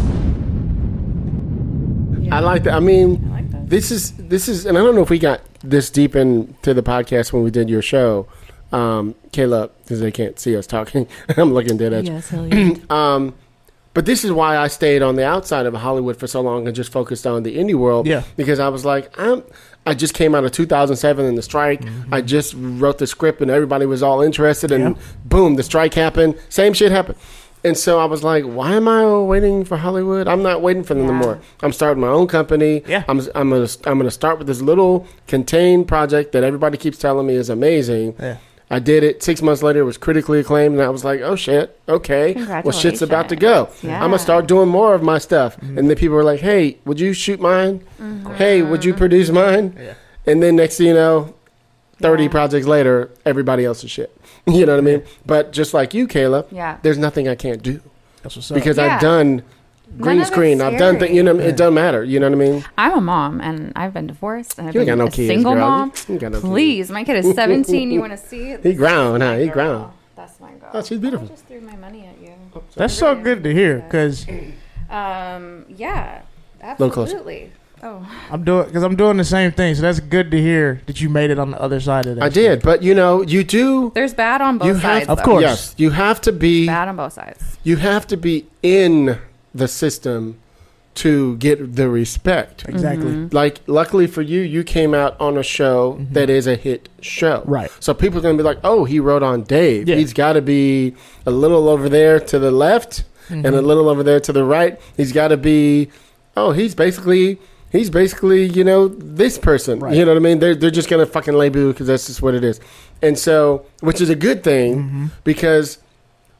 I like that. I mean, this is, and I don't know if we got this deep into the podcast when we did your show, Kayla, because they can't see us talking. I'm looking dead at you. Yes, hell yeah. But this is why I stayed on the outside of Hollywood for so long and just focused on the indie world. Yeah. Because I was like, I just came out of 2007 and the strike. I just wrote the script and everybody was all interested, and boom, the strike happened. Same shit happened. And so I was like, why am I waiting for Hollywood? I'm not waiting for them anymore. I'm starting my own company. Yeah. I'm gonna start with this little contained project that everybody keeps telling me is amazing. Yeah. I did it. 6 months later, it was critically acclaimed, and I was like, oh, shit, okay. Well, shit's about to go. Yeah. I'm going to start doing more of my stuff. And then people were like, hey, would you shoot mine? Hey, would you produce mine? Yeah. And then next thing you know, 30 projects later, everybody else's shit. You know what I mean? But just like you, Kayla, there's nothing I can't do. That's what's up. Because I've done green None of screen. it's I've done things, scary. it doesn't matter. You know what I mean? I'm a mom, and I've been divorced, and I've You ain't been got no a kids, single girl. mom. You ain't got no kids. Please, my kid is 17. You want to see it? He ground, huh? He Girl, ground. That's my girl. Oh, she's beautiful. I just threw my money at you. That's so good to hear, because Yeah, Little closer. absolutely. Oh, I'm doing the same thing. So that's good to hear that you made it on the other side of that. I did. But, you do. there's bad on both You have, sides. Of though. course. Yes, you have to be. Bad on both sides. You have to be in the system to get the respect. Exactly. Like, luckily for you, you came out on a show that is a hit show. Right. So people are going to be like, oh, he wrote on Dave. Yeah. He's got to be a little over there to the left and a little over there to the right. He's got to be, he's basically, this person. Right. You know what I mean? They're just going to fucking label you because that's just what it is. And so, which is a good thing because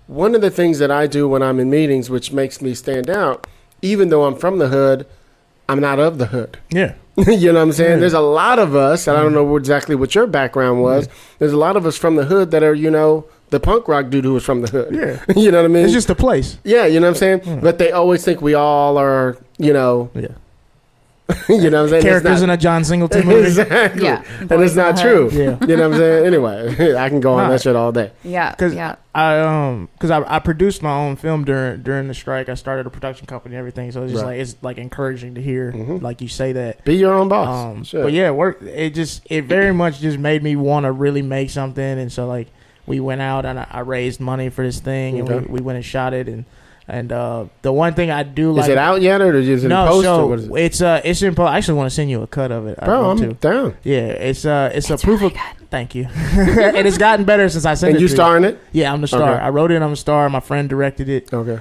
one of the things that I do when I'm in meetings, which makes me stand out, even though I'm from the hood, I'm not of the hood. Yeah. You know what I'm saying? Yeah. There's a lot of us, and I don't know exactly what your background was. There's a lot of us from the hood that are, the punk rock dude who was from the hood. Yeah. You know what I mean? It's just a place. Yeah, you know what I'm saying? But they always think we all are, Yeah. you know what I'm saying? Characters in a John Singleton movie. Exactly. Yeah. And it's not Boys in true. the Hood. Yeah. You know what I'm saying? Anyway, I can go on that shit all day. Yeah. Because Yeah. I produced my own film during the strike. I started a production company and everything, so it's just Right. it's like encouraging to hear like you say that. Be your own boss. Sure. But yeah, it very much just made me want to really make something, and so like we went out and I raised money for this thing, and Okay. we went and shot it, and the one thing I do like, Is it out yet, or is it in post? so Or what is it? it's in post. I actually want to send you a cut of it. Bro, I'm down. Yeah, it's a proof of. Thank you. And it's gotten better since I sent And it. you to starring it? Yeah, I'm the star. Okay. I wrote it. I'm the star. My friend directed it. Okay.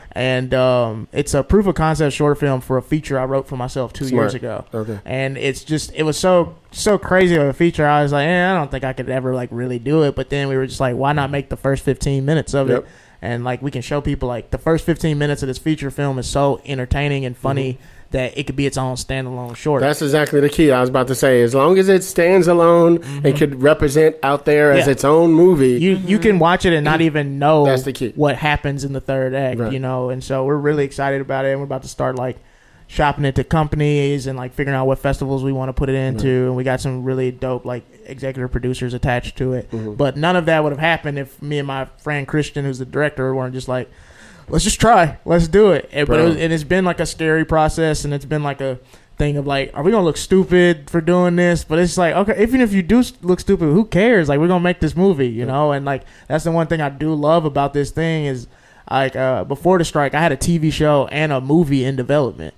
And it's a proof of concept short film for a feature I wrote for myself 2 Smart. years ago. Okay. And it was so crazy of a feature. I was like, I don't think I could ever like really do it. But then we were just like, why not make the first 15 minutes of Yep. it? And like we can show people like the first 15 minutes of this feature film is so entertaining and funny that it could be its own standalone short. That's exactly the key. I was about to say, as long as it stands alone and could represent out there as Yeah. its own movie. You can watch it and not even know That's the key. what happens in the third act, Right. And so we're really excited about it, and we're about to start like shopping it to companies and like figuring out what festivals we want to put it into, and we got some really dope like executive producers attached to it. But none of that would have happened if me and my friend Christian, who's the director, weren't just like, let's just try, let's do it. But Bro. it's been like a scary process, and it's been like a thing of like, are we gonna look stupid for doing this? But it's like, okay, even if you do look stupid, who cares? Like, we're gonna make this movie, and like that's the one thing I do love about this thing is like before the strike I had a TV show and a movie in development,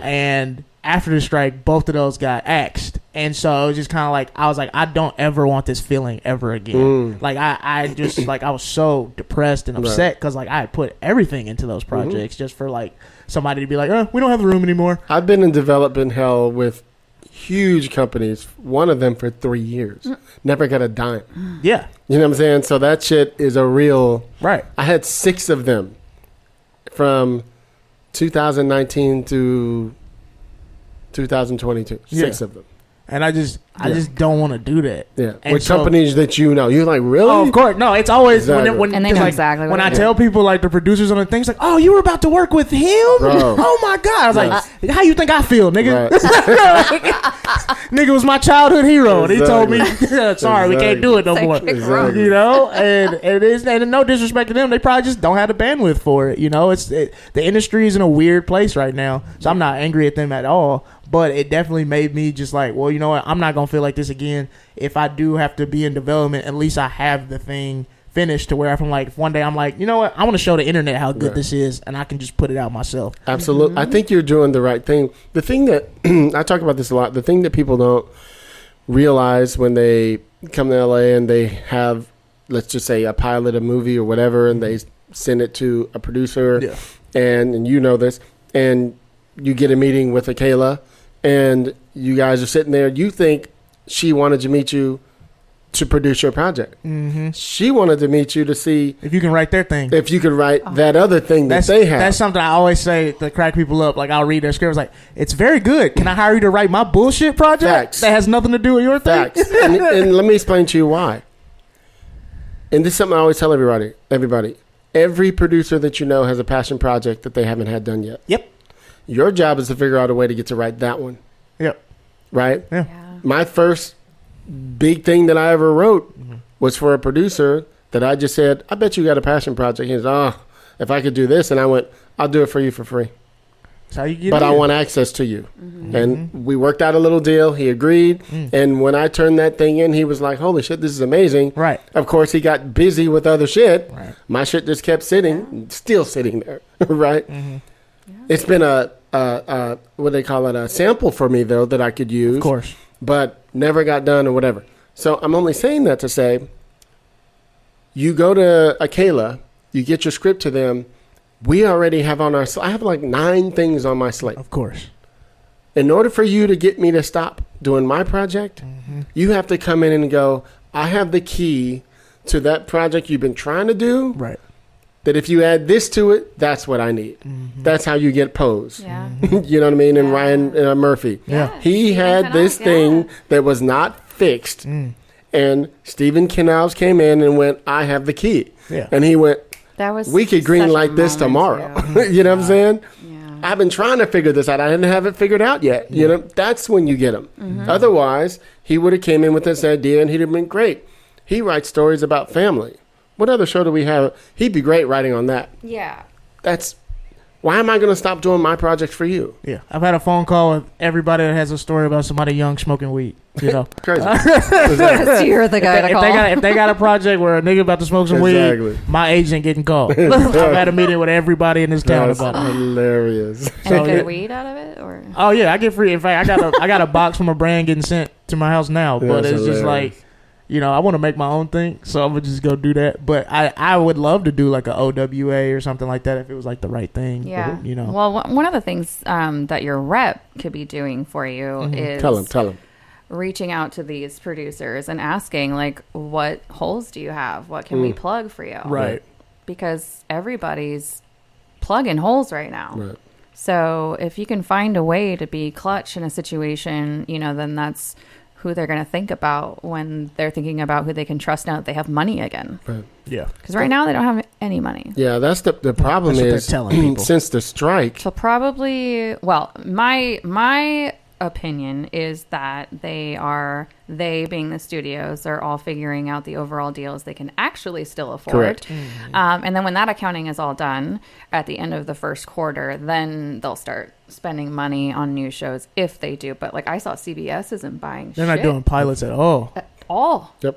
and after the strike both of those got axed, and so it was just kind of like I was like, I don't ever want this feeling ever again. Like I just like I was so depressed and upset because like I had put everything into those projects just for like somebody to be like, we don't have the room anymore. I've been in development hell with huge companies, one of them for 3 years. Never got a dime. Yeah, You know what I'm saying? So that shit is a real... right. I had 6 of them from 2019 to 2022. 6 of them. And I just don't want to do that. Yeah. And With so- companies that you know. You're like, really? Oh, of course. No, it's always Exactly. And they 'cause, know like, exactly what when it I is. tell people like the producers on the things like, oh, you were about to work with him? Bro. Oh my god! I was Yes. like, how you think I feel, nigga? Right. Nigga was my childhood hero, and he told me, sorry, we can't do it no It's more. like, Exactly. And it is, and no disrespect to them, they probably just don't have the bandwidth for it. The industry is in a weird place right now, so I'm not angry at them at all. But it definitely made me just like, well, you know what? I'm not gonna feel like this again. If I do have to be in development, at least I have the thing finished to where if I'm like, if one day I'm like, you know what? I want to show the internet how good Right. this is, and I can just put it out myself. Absolutely. I think you're doing the right thing. The thing that I talk about this a lot, the thing that people don't realize when they come to LA and they have, let's just say, a pilot, a movie or whatever, and they send it to a producer, Yeah. and you know this, and you get a meeting with Akela, and you guys are sitting there, you think she wanted to meet you to produce your project. Mm-hmm. She wanted to meet you to see If you can write their thing. if you could write that other thing that That's they have. That's something I always say to crack people up. Like I'll read their script, it's like, it's very good. Can I hire you to write my bullshit project Facts. that has nothing to do with your thing? Facts. and let me explain to you why. And this is something I always tell everybody. Every producer that you know has a passion project that they haven't had done yet. Yep. Your job is to figure out a way to get to write that one, Yep. right? Yeah. Yeah. My first big thing that I ever wrote was for a producer that I just said, I bet you got a passion project. He said, if I could do this. And I went, I'll do it for you for free. That's how you get But in. I want access to you. And we worked out a little deal. He agreed. And when I turned that thing in, he was like, holy shit, this is amazing. Right. Of course, he got busy with other shit. Right. My shit just kept sitting, still sitting there. Right. It's been a what they call it, a sample for me, though, that I could use. Of course. But never got done or whatever. So I'm only saying that to say, you go to Akela, you get your script to them. We already have on our, I have like 9 things on my slate. Of course. In order for you to get me to stop doing my project, you have to come in and go, I have the key to that project you've been trying to do. Right. that if you add this to it, that's what I need. That's how you get Pose. Yeah. You know what I mean? And Yeah. Ryan Murphy. Yeah. He Stephen had this Canals, thing yeah. that was not fixed. And Stephen Canals came in and went, I have the key. Yeah. And he went, That was we could such green a light this moment, tomorrow. too. You know what I'm saying? Yeah. I've been trying to figure this out. I didn't have it figured out yet. You know, that's when you get him. Otherwise, he would have came in with this idea and he'd have been great. He writes stories about family. What other show do we have? He'd be great writing on that. Yeah. That's why am I going to stop doing my project for you? Yeah, I've had a phone call with everybody that has a story about somebody young smoking weed. You know, Crazy. So you're the guy to if call. they got a project where a nigga about to smoke some Exactly. weed, my agent getting called. I've had a meeting with everybody in this town That's about it. hilarious. and So, a good yeah. weed out of it, or Oh yeah, I get free. In fact, I got a box from a brand getting sent to my house now. But That's it's just hilarious. like, you know, I want to make my own thing, so I'm gonna just go do that. But I would love to do like a OWA or something like that if it was like the right thing. yeah. You know. Well, one of the things that your rep could be doing for you is Tell him. reaching out to these producers and asking, like, what holes do you have? What can we plug for you? Right. Because everybody's plugging holes right now. Right. So if you can find a way to be clutch in a situation, you know, then that's who they're going to think about when they're thinking about who they can trust now that they have money again. Right. Yeah. Because right now they don't have any money. Yeah, that's the problem That's what they're is telling people. since the strike. So probably, well, my opinion is that they being the studios are all figuring out the overall deals they can actually still afford. Correct. And then when that accounting is all done at the end of the first quarter, then they'll start spending money on new shows if they do. But like I saw CBS isn't buying They're shit not doing pilots at all. at all. Yep.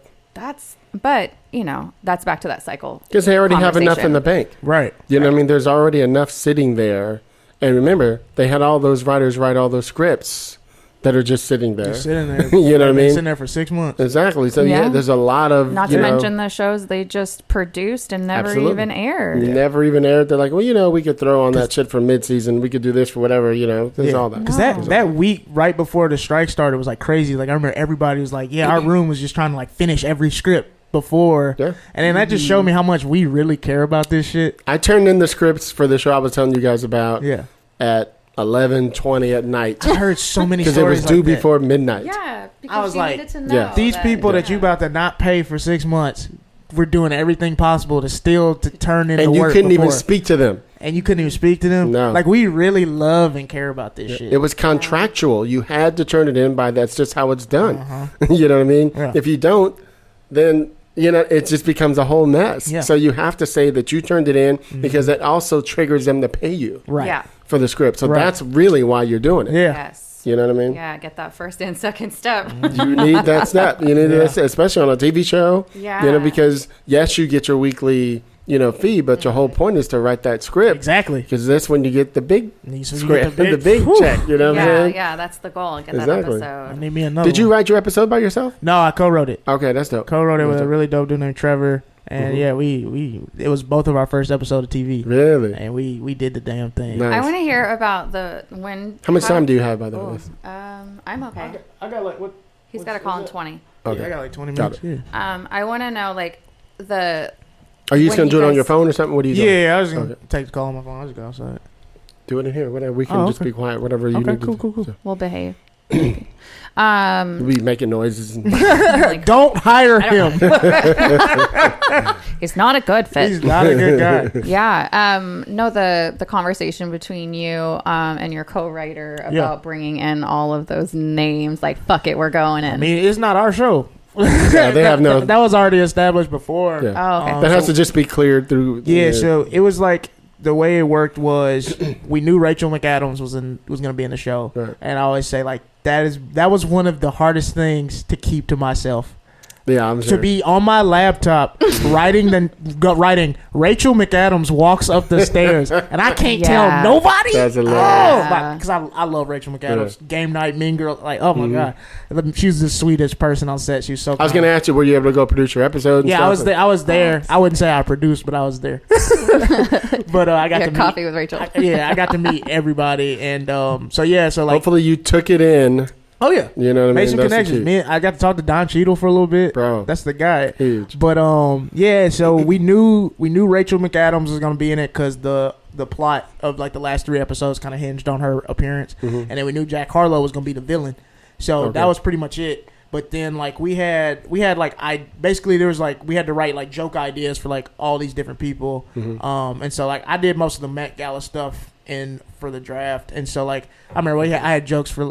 But you know, that's back to that cycle. Because they already have enough in conversation. the bank. Right. You know what I mean? There's already enough sitting there. And remember, they had all those writers write all those scripts that are just sitting there. Just sitting there. You know what I They've been mean? Sitting there for 6 months. Exactly. So, yeah, Yeah. there's a lot of. Not you to know, mention the shows they just produced and never Absolutely. even aired. never even aired. They're like, well, you know, we could throw on that shit for mid-season. We could do this for whatever, you know. There's all that. Because No. that week right before the strike started was like crazy. Like I remember everybody was like, "Yeah, our room was just trying to like finish every script before." Yeah. And then that just showed me how much we really care about this shit. I turned in the scripts for the show I was telling you guys about Yeah. at 11:20 at night. I heard so many Because it stories was due like that. before midnight. Yeah, because I was you like, needed to know yeah. These that- people that you about to not pay for 6 months, we're doing everything possible to still to turn in And the you work couldn't even before. speak to them. And you couldn't even speak to them. No. Like we really love and care about this shit. It was contractual. You had to turn it in by that's just how it's done. You know what I mean? Yeah. If you don't, then you know it just becomes a whole mess. Yeah. So you have to say that you turned it in because it also triggers them to pay you right. Yeah. for the script. So Right. that's really why you're doing it. Yeah. Yes. You know what I mean? Yeah, get that first and second step. You need that step. You need Yeah. that step, especially on a TV show. Yeah. You know, because yes, you get your weekly, you know, fee, but your whole point is to write that script. Exactly. Because that's when you get the big So you script, get the big whew. check. You know what I'm Yeah, saying? yeah, that's the goal. Get Exactly. that I episode. need me another Did you one. write your episode by yourself? No, I co-wrote it. Okay, that's dope. Co-wrote it with That's a dope. really dope dude named Trevor. And yeah, we it was both of our first episode of TV. Really? And we did the damn thing. Nice. I want to hear about the when. How much time do you have, by the way? I'm okay. I got like what? He's got to call in 20. Okay. I got like 20 Got minutes. Yeah. I want to know like the Are you just when going to you do it on guys- your phone or something? What are you doing? Yeah, I was gonna Okay. take the call on my phone. I'll just go outside. Do it in here. Whatever. We can Oh, just okay. be quiet. Whatever you Okay, need cool, to cool, do. cool. we'll behave. We'll be making noises. And Like, Don't hire I don't him. he's not a good fit. He's not a good guy. Yeah. No, the conversation between you and your co-writer about Yeah. bringing in all of those names, like, fuck it, we're going in. I mean, it's not our show. Yeah, they have no. That was already established before. Yeah. Oh, okay. That has so- to just be cleared through. Yeah, so it was like the way it worked was we knew Rachel McAdams was going to be in the show, Right. and I always say like that was one of the hardest things to keep to myself. Yeah, I'm To sure. be on my laptop writing Rachel McAdams walks up the stairs and I can't Yeah. tell nobody. That's hilarious. Yeah. Because I love Rachel McAdams. Game night, Mean Girl. Like, oh my god, she's the sweetest person on set. She was so. I was going to ask you, were you able to go produce your episode? And Yeah, stuff? I was there. I was there. I wouldn't say I produced, but I was there. But I got Yeah, to meet, coffee with Rachel. I got to meet everybody, and so like Hopefully you took it in Oh yeah, You know what I mean? made some That's the connections. key. Man, I got to talk to Don Cheadle for a little bit. Bro. That's the guy. Huge. But yeah. So we knew Rachel McAdams was gonna be in it because the plot of like the last 3 episodes kind of hinged on her appearance, and then we knew Jack Harlow was gonna be the villain. So that was pretty much it. But then like we had like there was like we had to write like joke ideas for like all these different people, and so like I did most of the Met Gala stuff for the draft, and so like I remember I had jokes for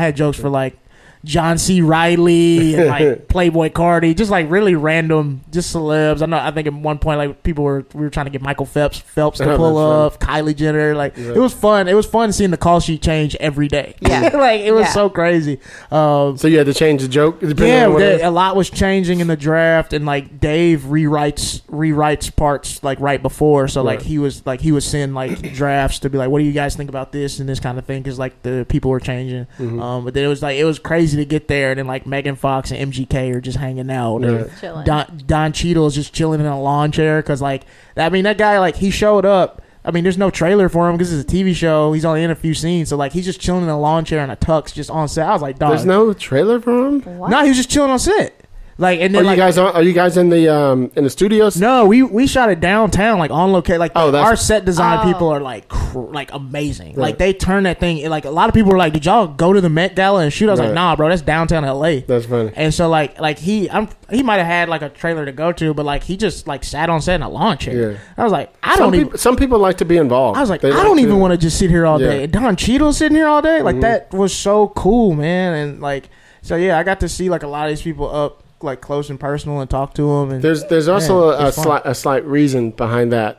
like John C. Reilly and like Playboy Cardi, just like really random, just celebs. I think at one point like we were trying to get Michael Phelps to pull up, Kylie Jenner. Like it was fun. It was fun seeing the call sheet change every day. Yeah. Like it was so crazy. So you had to change the joke? Yeah, a lot was changing in the draft, and like Dave rewrites parts like right before. So like he was sending like drafts to be like, what do you guys think about this and this kind of thing? Because like the people were changing. But then it was crazy to get there, and then like Megan Fox and MGK are just hanging out. Chilling. Don Cheadle is just chilling in a lawn chair because like that guy like he showed up. I mean, there's no trailer for him because it's a TV show. He's only in a few scenes, so like he's just chilling in a lawn chair in a tux, just on set. I was like, dog. There's no trailer for him? What? No, he was just chilling on set. Like, and then Are you guys in the studios? No, we shot it downtown, like on location. Like our set design people are like amazing. Right. Like they turn that thing. Like a lot of people were like, "Did y'all go to the Met Gala and shoot?" I was like, "Nah, bro, that's downtown LA." That's funny. And so like he might have had like a trailer to go to, but like he just like sat on set in a lawn chair. Yeah. I was like, Some people like to be involved. I was like, They I like don't to- even want to just sit here all Yeah. day. Don Cheadle sitting here all day, like that was so cool, man. And like, so yeah, I got to see like a lot of these people up like close and personal and talk to them. And There's also it's fun. a slight reason behind that.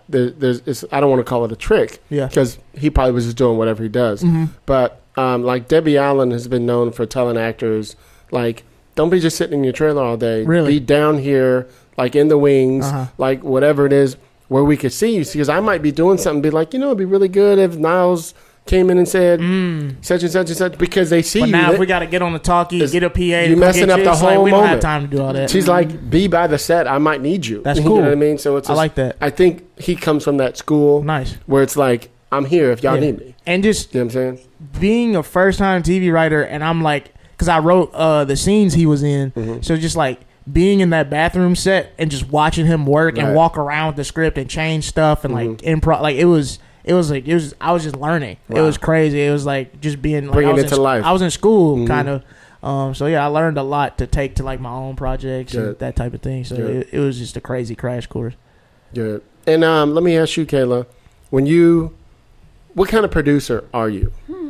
I don't want to call it a trick, Yeah. because he probably was just doing whatever he does. But like Debbie Allen has been known for telling actors like, don't be just sitting in your trailer all day. Really? Be down here, like in the wings, Uh-huh. like whatever it is, where we could see you. Because I might be doing something, be like, it'd be really good if Niles came in and said such and such and such, because they see But you. now if we got to get on the talkie, get a PA, you're to messing get up you, the it's like, whole we don't have moment. time to do all that. She's like, be by the set. I might need you. That's You cool. know what I mean? So it's I like that. I think he comes from that school Nice. where it's like, I'm here if y'all Yeah. need me. And just You know what I'm saying? being a first time TV writer, and I'm like, because I wrote the scenes he was in, so just like being in that bathroom set and just watching him work and Right. walk around with the script and change stuff and like improv, like it was I was just learning. It Wow. was crazy. It was like just being like, Bringing I was it to life. I was in school kind of. So yeah, I learned a lot to take to like my own projects and Good. that type of thing. So Good. it was just a crazy crash course. Good. And let me ask you, Kayla, what kind of producer are you?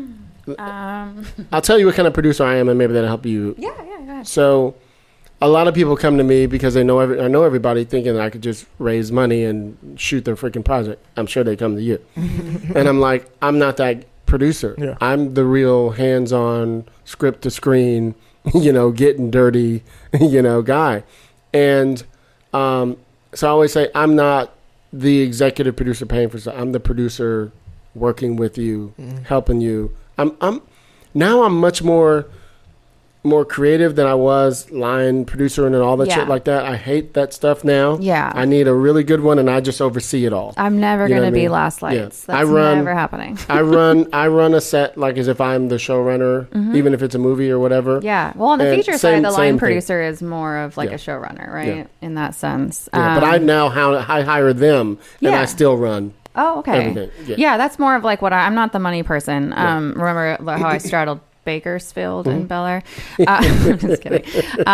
I'll tell you what kind of producer I am, and maybe that'll help you. Yeah, go ahead. So, a lot of people come to me because they know I know everybody, thinking that I could just raise money and shoot their freaking project. I'm sure they come to you, and I'm like, I'm not that producer. Yeah. I'm the real hands-on, script to screen, getting dirty, guy. And so I always say, I'm not the executive producer paying for stuff. I'm the producer working with you, helping you. I'm much more creative than I was, line producer and all that Yeah. shit like that. I hate that stuff now. Yeah. I need a really good one, and I just oversee it all. I'm never You know going to what I be mean? Last Yeah. Lights. I That's run- never happening. I run a set like as if I'm the showrunner, even if it's a movie or whatever. Yeah. Well, on the And feature same- side, the same line thing. producer is more of like Yeah. a showrunner, right? Yeah. In that sense. Yeah, but I now I hire them, and Yeah. I still run. Oh, okay. everything. Yeah. Yeah, that's more of like what I'm not the money person. Remember how I straddled Bakersfield Mm-hmm. and Bel Air? I'm just kidding.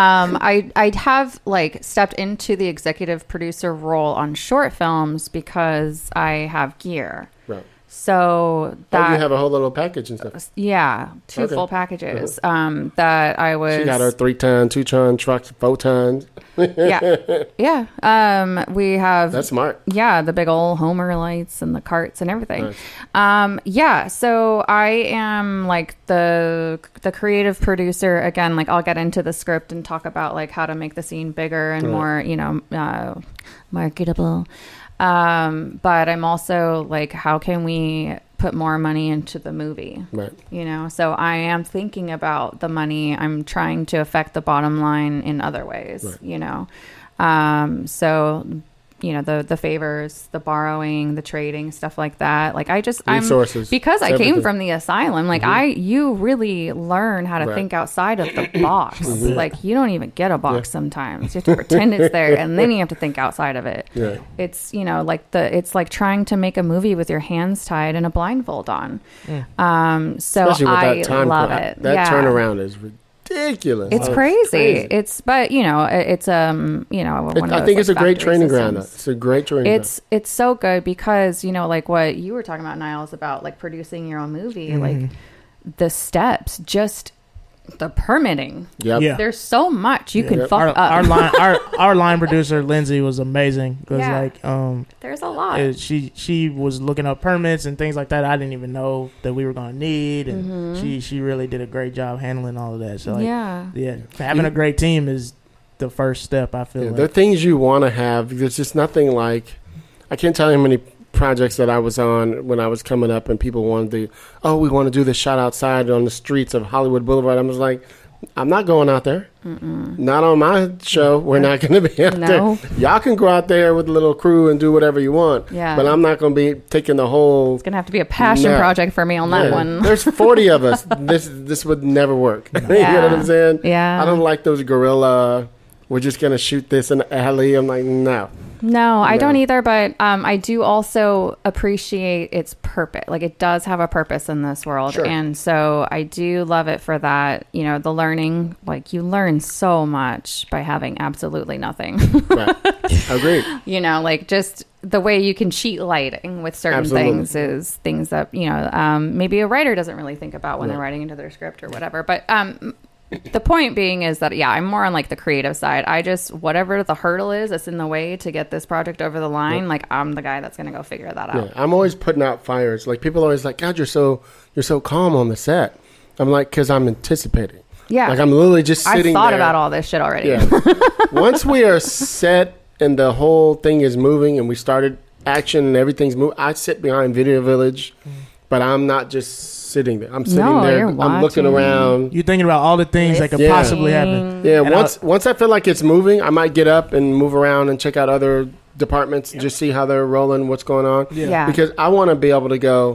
I have like stepped into the executive producer role on short films because I have gear. Right. So that you have a whole little package and stuff. yeah, two Okay. full packages. That I was. She got her 3-ton, 2-ton trucks, 4-ton. yeah. We have That's smart. yeah, the big old Homer lights and the carts and everything. Nice. Yeah, so I am like the creative producer again. Like I'll get into the script and talk about like how to make the scene bigger and more, marketable. But I'm also like, how can we put more money into the movie? Right. So I am thinking about the money. I'm trying to affect the bottom line in other ways, Right. So the favors, the borrowing, the trading, stuff like that. Like Resources. because I Everything. came from the asylum, like you really learn how to Right. think outside of the box. Like you don't even get a box sometimes. You have to pretend it's there, and then you have to think outside of it. Yeah. It's it's like trying to make a movie with your hands tied and a blindfold on. So Especially with I that time love clock. it. That Yeah. turnaround is ridiculous. It's crazy. It's but it's one of I those, think it's a like, great factory training ground. systems. It's a great training ground. It's so good because like what you were talking about, Niles, about like producing your own movie, like the steps, just the permitting. Yep. Yeah. There's so much you can Yep. fuck Our up. our line producer Lindsay was amazing because Yeah. like There's a lot. she was looking up permits and things like that I didn't even know that we were gonna need, and she really did a great job handling all of that. So like, Yeah. having a great team is the first step. I feel Yeah, like. there are things you want to have. There's just nothing like. I can't tell you how many projects that I was on when I was coming up, and people wanted to. We want to do this shot outside on the streets of Hollywood Boulevard. I was like, I'm not going out there. Not on my show. We're not going to be out No. there. Y'all can go out there with a little crew and do whatever you want. Yeah. But I'm not going to be taking the whole. It's gonna have to be a passion No. project for me on that Yeah. one. There's 40 of us. This would never work. You know what I'm saying? Yeah. I don't like those guerrilla. We're just gonna shoot this in the alley. I'm like, no. No, I No. don't either, but I do also appreciate its purpose. Like it does have a purpose in this world. Sure. And so I do love it for that. The learning, like you learn so much by having absolutely nothing. Right. Agreed. Like just the way you can cheat lighting with certain Absolutely. things is things that, maybe a writer doesn't really think about when Right. they're writing into their script or whatever. But the point being is that, I'm more on like the creative side. I just, whatever the hurdle is that's in the way to get this project over the line, like I'm the guy that's going to go figure that out. Yeah, I'm always putting out fires. Like people are always like, God, you're so calm on the set. I'm like, because I'm anticipating. Yeah. Like I'm literally just I've sitting thought there. about all this shit already. Yeah. Once we are set and the whole thing is moving and we started action and everything's moving, I sit behind Video Village, but I'm not just sitting there. I'm sitting No, there. you're I'm looking watching. around. You're thinking about all the things that could Yeah. possibly happen. Yeah, And once I feel like it's moving, I might get up and move around and check out other departments and just see how they're rolling, what's going on. Yeah. Because I want to be able to go,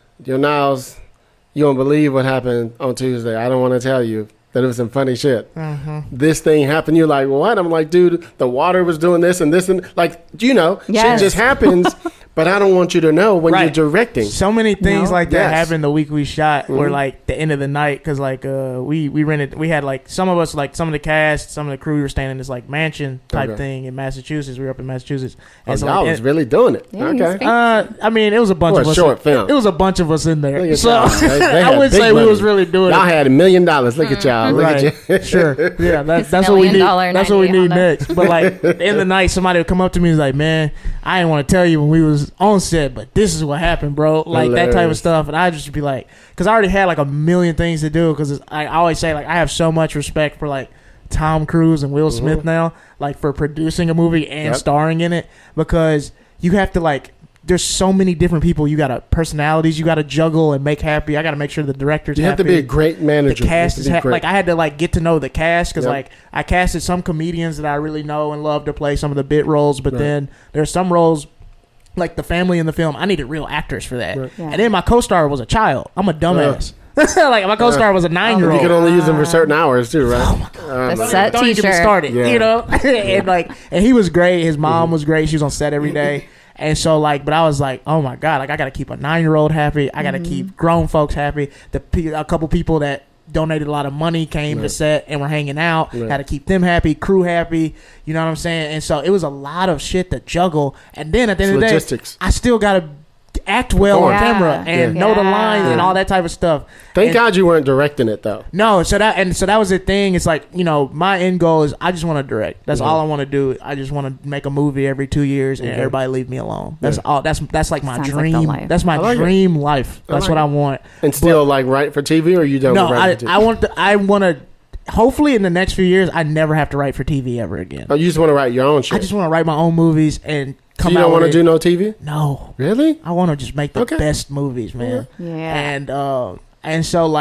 Niles, you won't believe what happened on Tuesday. I don't want to tell you that it was some funny shit. This thing happened. You're like, what? I'm like, dude, the water was doing this and this and like, Yes. shit just happens. But I don't want you to know when Right. you're directing. So many things No. like that Yes. happened the week we shot, or like the end of the night, because like we rented, we had like some of us, like some of the cast, some of the crew, were staying in this like mansion type Okay. thing in Massachusetts. We were up in Massachusetts, Oh, so, y'all like, was really doing it. Yeah, he was Okay. fancy. I mean, it was a bunch For of a us. short film. It was a bunch of us in Look there, at so y'all. They I had would big say we money. was really doing Y'all it. had $1 million. Look at y'all. Look Right. at you. Sure. Yeah. That's This what we need. $1 million That's what we idea need on that. next. But like at the end of the night, somebody would come up to me and was like, "Man, I didn't want to tell you when we was on set, but this is what happened, bro." Like that type of Hilarious. stuff. And I just be like, because I already had like a million things to do. Because I always say like I have so much respect for like Tom Cruise and Will Smith now, like for producing a movie and Yep. starring in it, because you have to like. There's so many different people. You got to personalities. You got to juggle and make happy. I got to make sure the director's You have to happy. be a great manager. The cast You is have to be great. like I had to like get to know the cast because Yep. like I casted some comedians that I really know and love to play some of the bit roles, but Right. then there's some roles like the family in the film. I needed real actors for that, Right. Yeah. and then my co-star was a child. I'm a dumbass. Like my co-star was a 9-year-old. You can only use them for certain hours too, right? The set Don't even get me teacher. started, Yeah. you know. and he was great. His mom was great. She was on set every day. And so, like, but I was like, oh my god, like I got to keep a 9-year-old happy. I got to keep grown folks happy. A couple people that donated a lot of money came to set and were hanging out. Right. Had to keep them happy, crew happy. You know what I'm saying? And so it was a lot of shit to juggle. And then at the end of the day, Logistics. I still got to act well on Yeah. camera and Yeah. know the lines and Yeah. all that type of stuff. Thank And- God you weren't directing it though. no, so that was the thing. It's like, you know, my end goal is I just want to direct. That's all I want to do. I just want to make a movie every 2 years and Okay. everybody leave me alone. That's Yeah. all. That's like my Sounds like the dream. life. That's my I like it. dream life. I That's like what I it. want. And still like write for TV, or you don't No, write for TV? I want to. Hopefully, in the next few years, I never have to write for TV ever again. Oh, you just want to write your own shit. I just want to write my own movies and So come you out. don't want to with do it. no TV? No, Really? I want to just make the Okay. best movies, man. Yeah. And so like,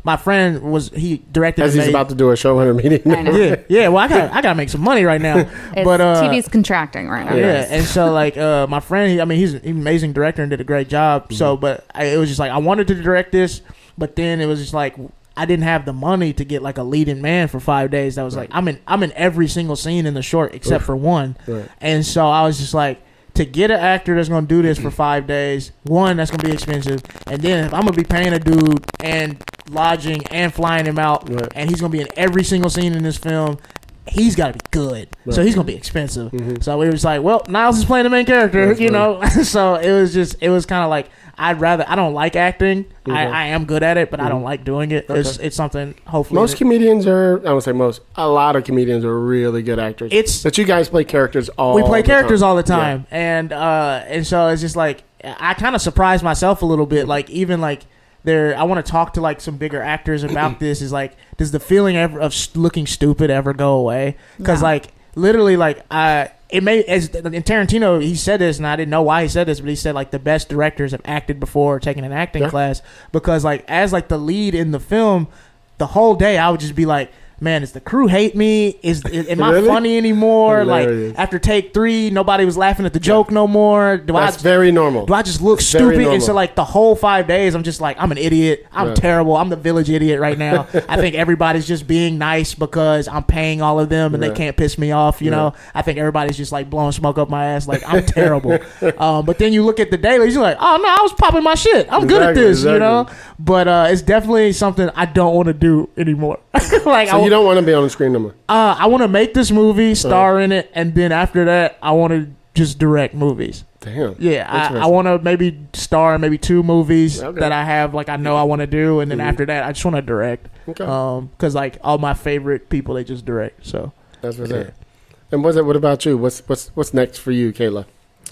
my friend he directed. As he's about to do a showrunner meeting. I know. Yeah. Well, I gotta make some money right now. But TV's contracting right now. Yeah, and so like my friend, he's an amazing director and did a great job. So, but it was just like I wanted to direct this, but then it was just like I didn't have the money to get like a leading man for 5 days. That was like I'm in every single scene in the short except for one, and so I was just like, to get an actor that's going to do this for 5 days, one, that's going to be expensive, and then if I'm going to be paying a dude and lodging and flying him out, and he's going to be in every single scene in this film, he's got to be good. So he's going to be expensive. So we was like, well, Niles is playing the main character, you know? So it was kind of like, I don't like acting. I am good at it, but I don't like doing it. It's something, hopefully. Most comedians are, I would say most, a lot of comedians are really good actors. But you guys play characters all the time. We play characters all the time. Yeah. And so it's just like, I kind of surprised myself a little bit. Like, even like, I want to talk to like some bigger actors about this. Is like, does the feeling of looking stupid ever go away? Because like, literally, like, it may, as in Tarantino, he said this, and I didn't know why he said this, but he said like the best directors have acted before taking an acting class, because like as like the lead in the film, the whole day I would just be like, man, does the crew hate me? Am I funny anymore? Hilarious. Like after take 3, nobody was laughing at the joke no more. That's very normal. Do I just look stupid? And so like the whole 5 days, I'm just like, I'm an idiot. I'm terrible. I'm the village idiot right now. I think everybody's just being nice because I'm paying all of them and they can't piss me off. You know, I think everybody's just like blowing smoke up my ass. Like I'm terrible. But then you look at the dailies, you're like, oh no, I was popping my shit. I'm good at this. You know. But it's definitely something I don't want to do anymore. Like so you don't want to be on the screen no more. I want to make this movie, star in it, and then after that, I want to just direct movies. Damn. Yeah, I want to maybe star in maybe 2 movies that I have, like I know I want to do, and then after that, I just want to direct. Okay. Because like all my favorite people, they just direct. So that's what's it. And what about you? What's next for you, Kayla?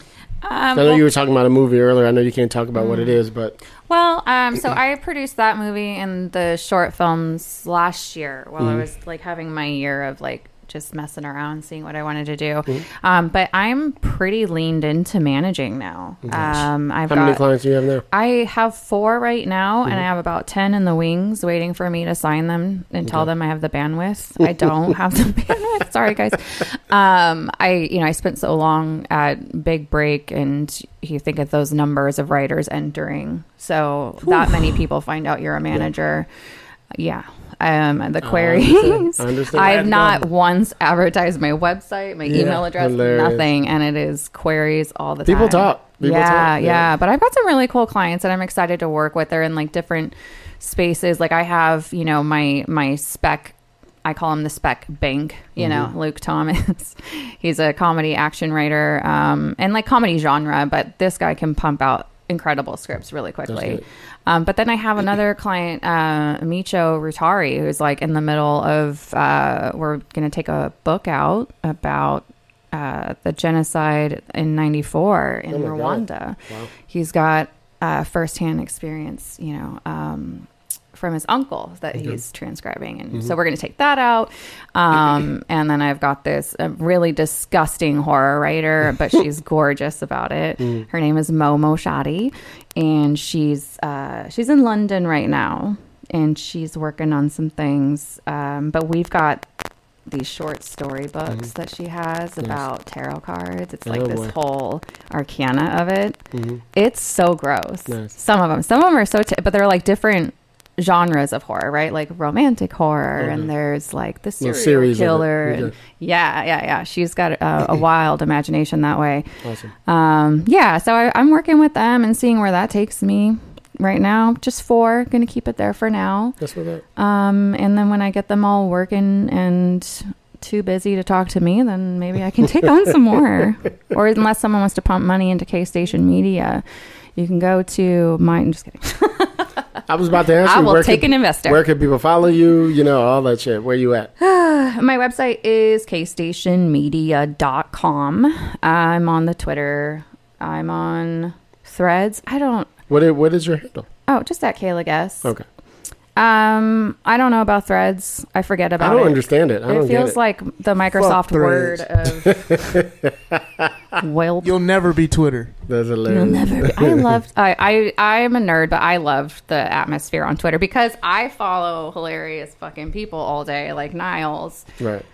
I know you were talking about a movie earlier. I know you can't talk about what it is, but... Well, so I produced that movie and the short films last year while I was, like, having my year of, like, just messing around, seeing what I wanted to do. But I'm pretty leaned into managing now. How many clients do you have now? I have 4 right now, and I have about 10 in the wings waiting for me to sign them and tell them I have the bandwidth. I don't have the bandwidth. Sorry, guys. I spent so long at Big Break, and you think of those numbers of writers entering. So that many people find out you're a manager. Yeah. The queries. I understand. I've not once advertised my website, my email address, nothing, and it is queries all the time. People talk. Yeah. But I've got some really cool clients that I'm excited to work with. They're in like different spaces. Like I have, my spec. I call him the spec bank. Luke Thomas. He's a comedy action writer, and like comedy genre. But this guy can pump out incredible scripts really quickly. But then I have another client, Micho Rutari, who's like in the middle of, we're going to take a book out about the genocide in 94 in Rwanda. Wow. He's got firsthand experience, from his uncle that he's transcribing. And so we're going to take that out. And then I've got this really disgusting horror writer, but she's gorgeous about it. Her name is Momo Shadi, and she's in London right now, and she's working on some things. But we've got these short story books that she has about tarot cards. It's like this whole arcana of it. It's so gross. Nice. Some of them are so, but they're like different genres of horror, right? Like romantic horror, and there's like the serial killer. And yeah. She's got a wild imagination that way. Awesome. So I'm working with them and seeing where that takes me. Right now, just 4. Going to keep it there for now. That's what that. And then when I get them all working and too busy to talk to me, then maybe I can take on some more. Or unless someone wants to pump money into K-Station Media, you can go to I'm just kidding. I was about to ask you. I will take an investor. Where can people follow you? All that shit. Where you at? My website is kstationmedia.com. I'm on the Twitter. I'm on Threads. What is your handle? Oh, just at Kayla Guess. Okay. I don't know about Threads. I forget about it. I don't understand it. I don't It feels get it. like the Microsoft Word of Whelp. You'll never be Twitter. That's You'll hilarious. never. I'm a nerd, but I love the atmosphere on Twitter because I follow hilarious fucking people all day, like Niles. Right.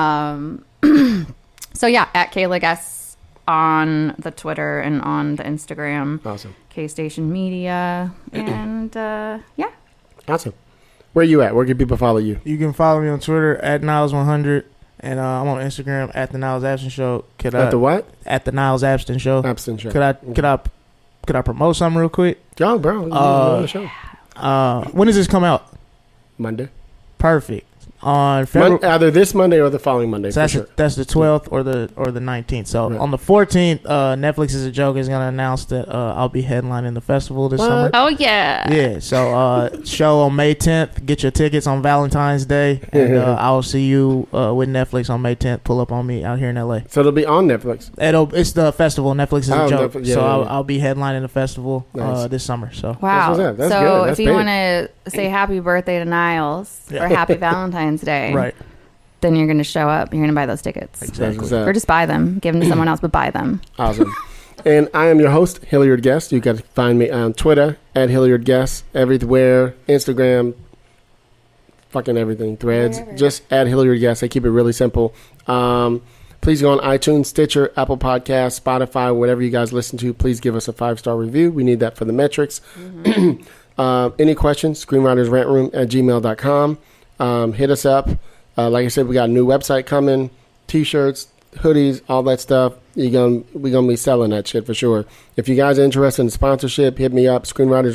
So yeah, at Kayla Guess on the Twitter and on the Instagram. Awesome. K-Station Media. And yeah. Awesome. Where you at? Where can people follow you? You can follow me on Twitter at Niles100, and I'm on Instagram at the Niles Abston Show. At the what? At the Niles Abston Show. Abston Show. Could I promote something real quick? Yo, bro. You on the show. When does this come out? Monday. Perfect. On February. Either this Monday or the following Monday. So For that's sure. the 12th or the 19th. So Right. on the 14th, Netflix is a Joke is going to announce that I'll be headlining the festival this What? summer. Oh yeah. Yeah, so show on May 10th. Get your tickets on Valentine's Day, and I'll see you with Netflix on May 10th. Pull up on me out here in LA. So it'll be on Netflix. It's the festival. Netflix is a Joke, Netflix, yeah, so yeah. I'll be headlining the festival Nice. this summer. So Wow. That's what's up. That's so good. That's if you big. want to say happy birthday to Niles or happy Valentine's Day, right, then you're going to show up. You're going to buy those tickets. That's exactly. what's up. Or just buy them. Give them to someone else, but buy them. Awesome. And I am your host, Hilliard Guest. You can find me on Twitter at Hilliard Guest, everywhere, Instagram, fucking everything, Threads. Just at Hilliard Guest. I keep it really simple. Please go on iTunes, Stitcher, Apple Podcasts, Spotify, whatever you guys listen to. Please give us a 5-star review. We need that for the metrics. Any questions? screenwritersrantroom@gmail.com. Hit us up. Like I said, we got a new website coming, T-shirts, hoodies, all that stuff. We're gonna be selling that shit for sure. If you guys are interested in sponsorship, hit me up,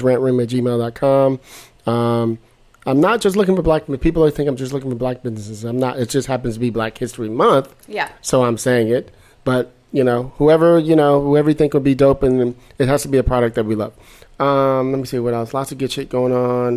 screenwritersrantroom@gmail.com. I'm not just looking for black people. Think I'm just looking for black businesses. I'm not. It just happens to be Black History Month, Yeah. so I'm saying it. But whoever you think would be dope, and it has to be a product that we love. Let me see what else. Lots of good shit going on.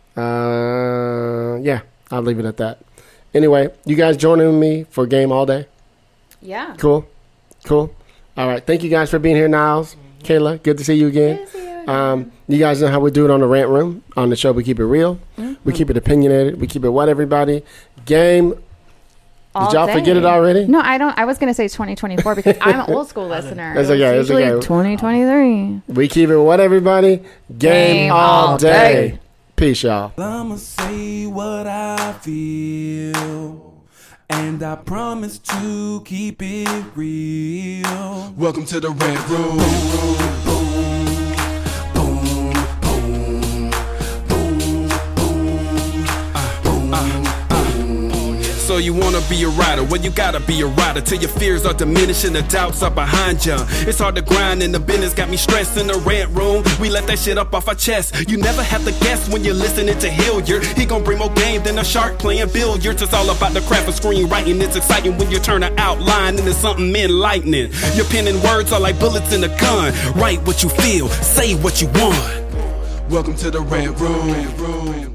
Yeah, I'll leave it at that. Anyway, you guys joining me for Game All Day? Yeah. Cool. All right. Thank you guys for being here, Niles. Kayla, good to see you again. Good to see you again. You guys know how we do it on the Rant Room. On the show, we keep it real. We keep it opinionated. We keep it what, everybody? Game. All Did y'all day. forget it already? No, I don't. I was going to say 2024 because I'm an old school listener. It's okay, it's usually okay. 2023. We keep it what, everybody? Game all day. Peace, y'all. I'ma say what I feel, and I promise to keep it real. Welcome to the Rant Room. So you wanna be a rider? Well, you gotta be a rider till your fears are diminishing, the doubts are behind you. It's hard to grind and the business got me stressed in the Rant Room. We let that shit up off our chest. You never have to guess when you're listening to Hilliard. He gon' bring more game than a shark playing billiards. It's all about the craft of screenwriting. It's exciting when you turn an outline into something enlightening. Your pen and words are like bullets in a gun. Write what you feel, say what you want. Welcome to the Rant Room.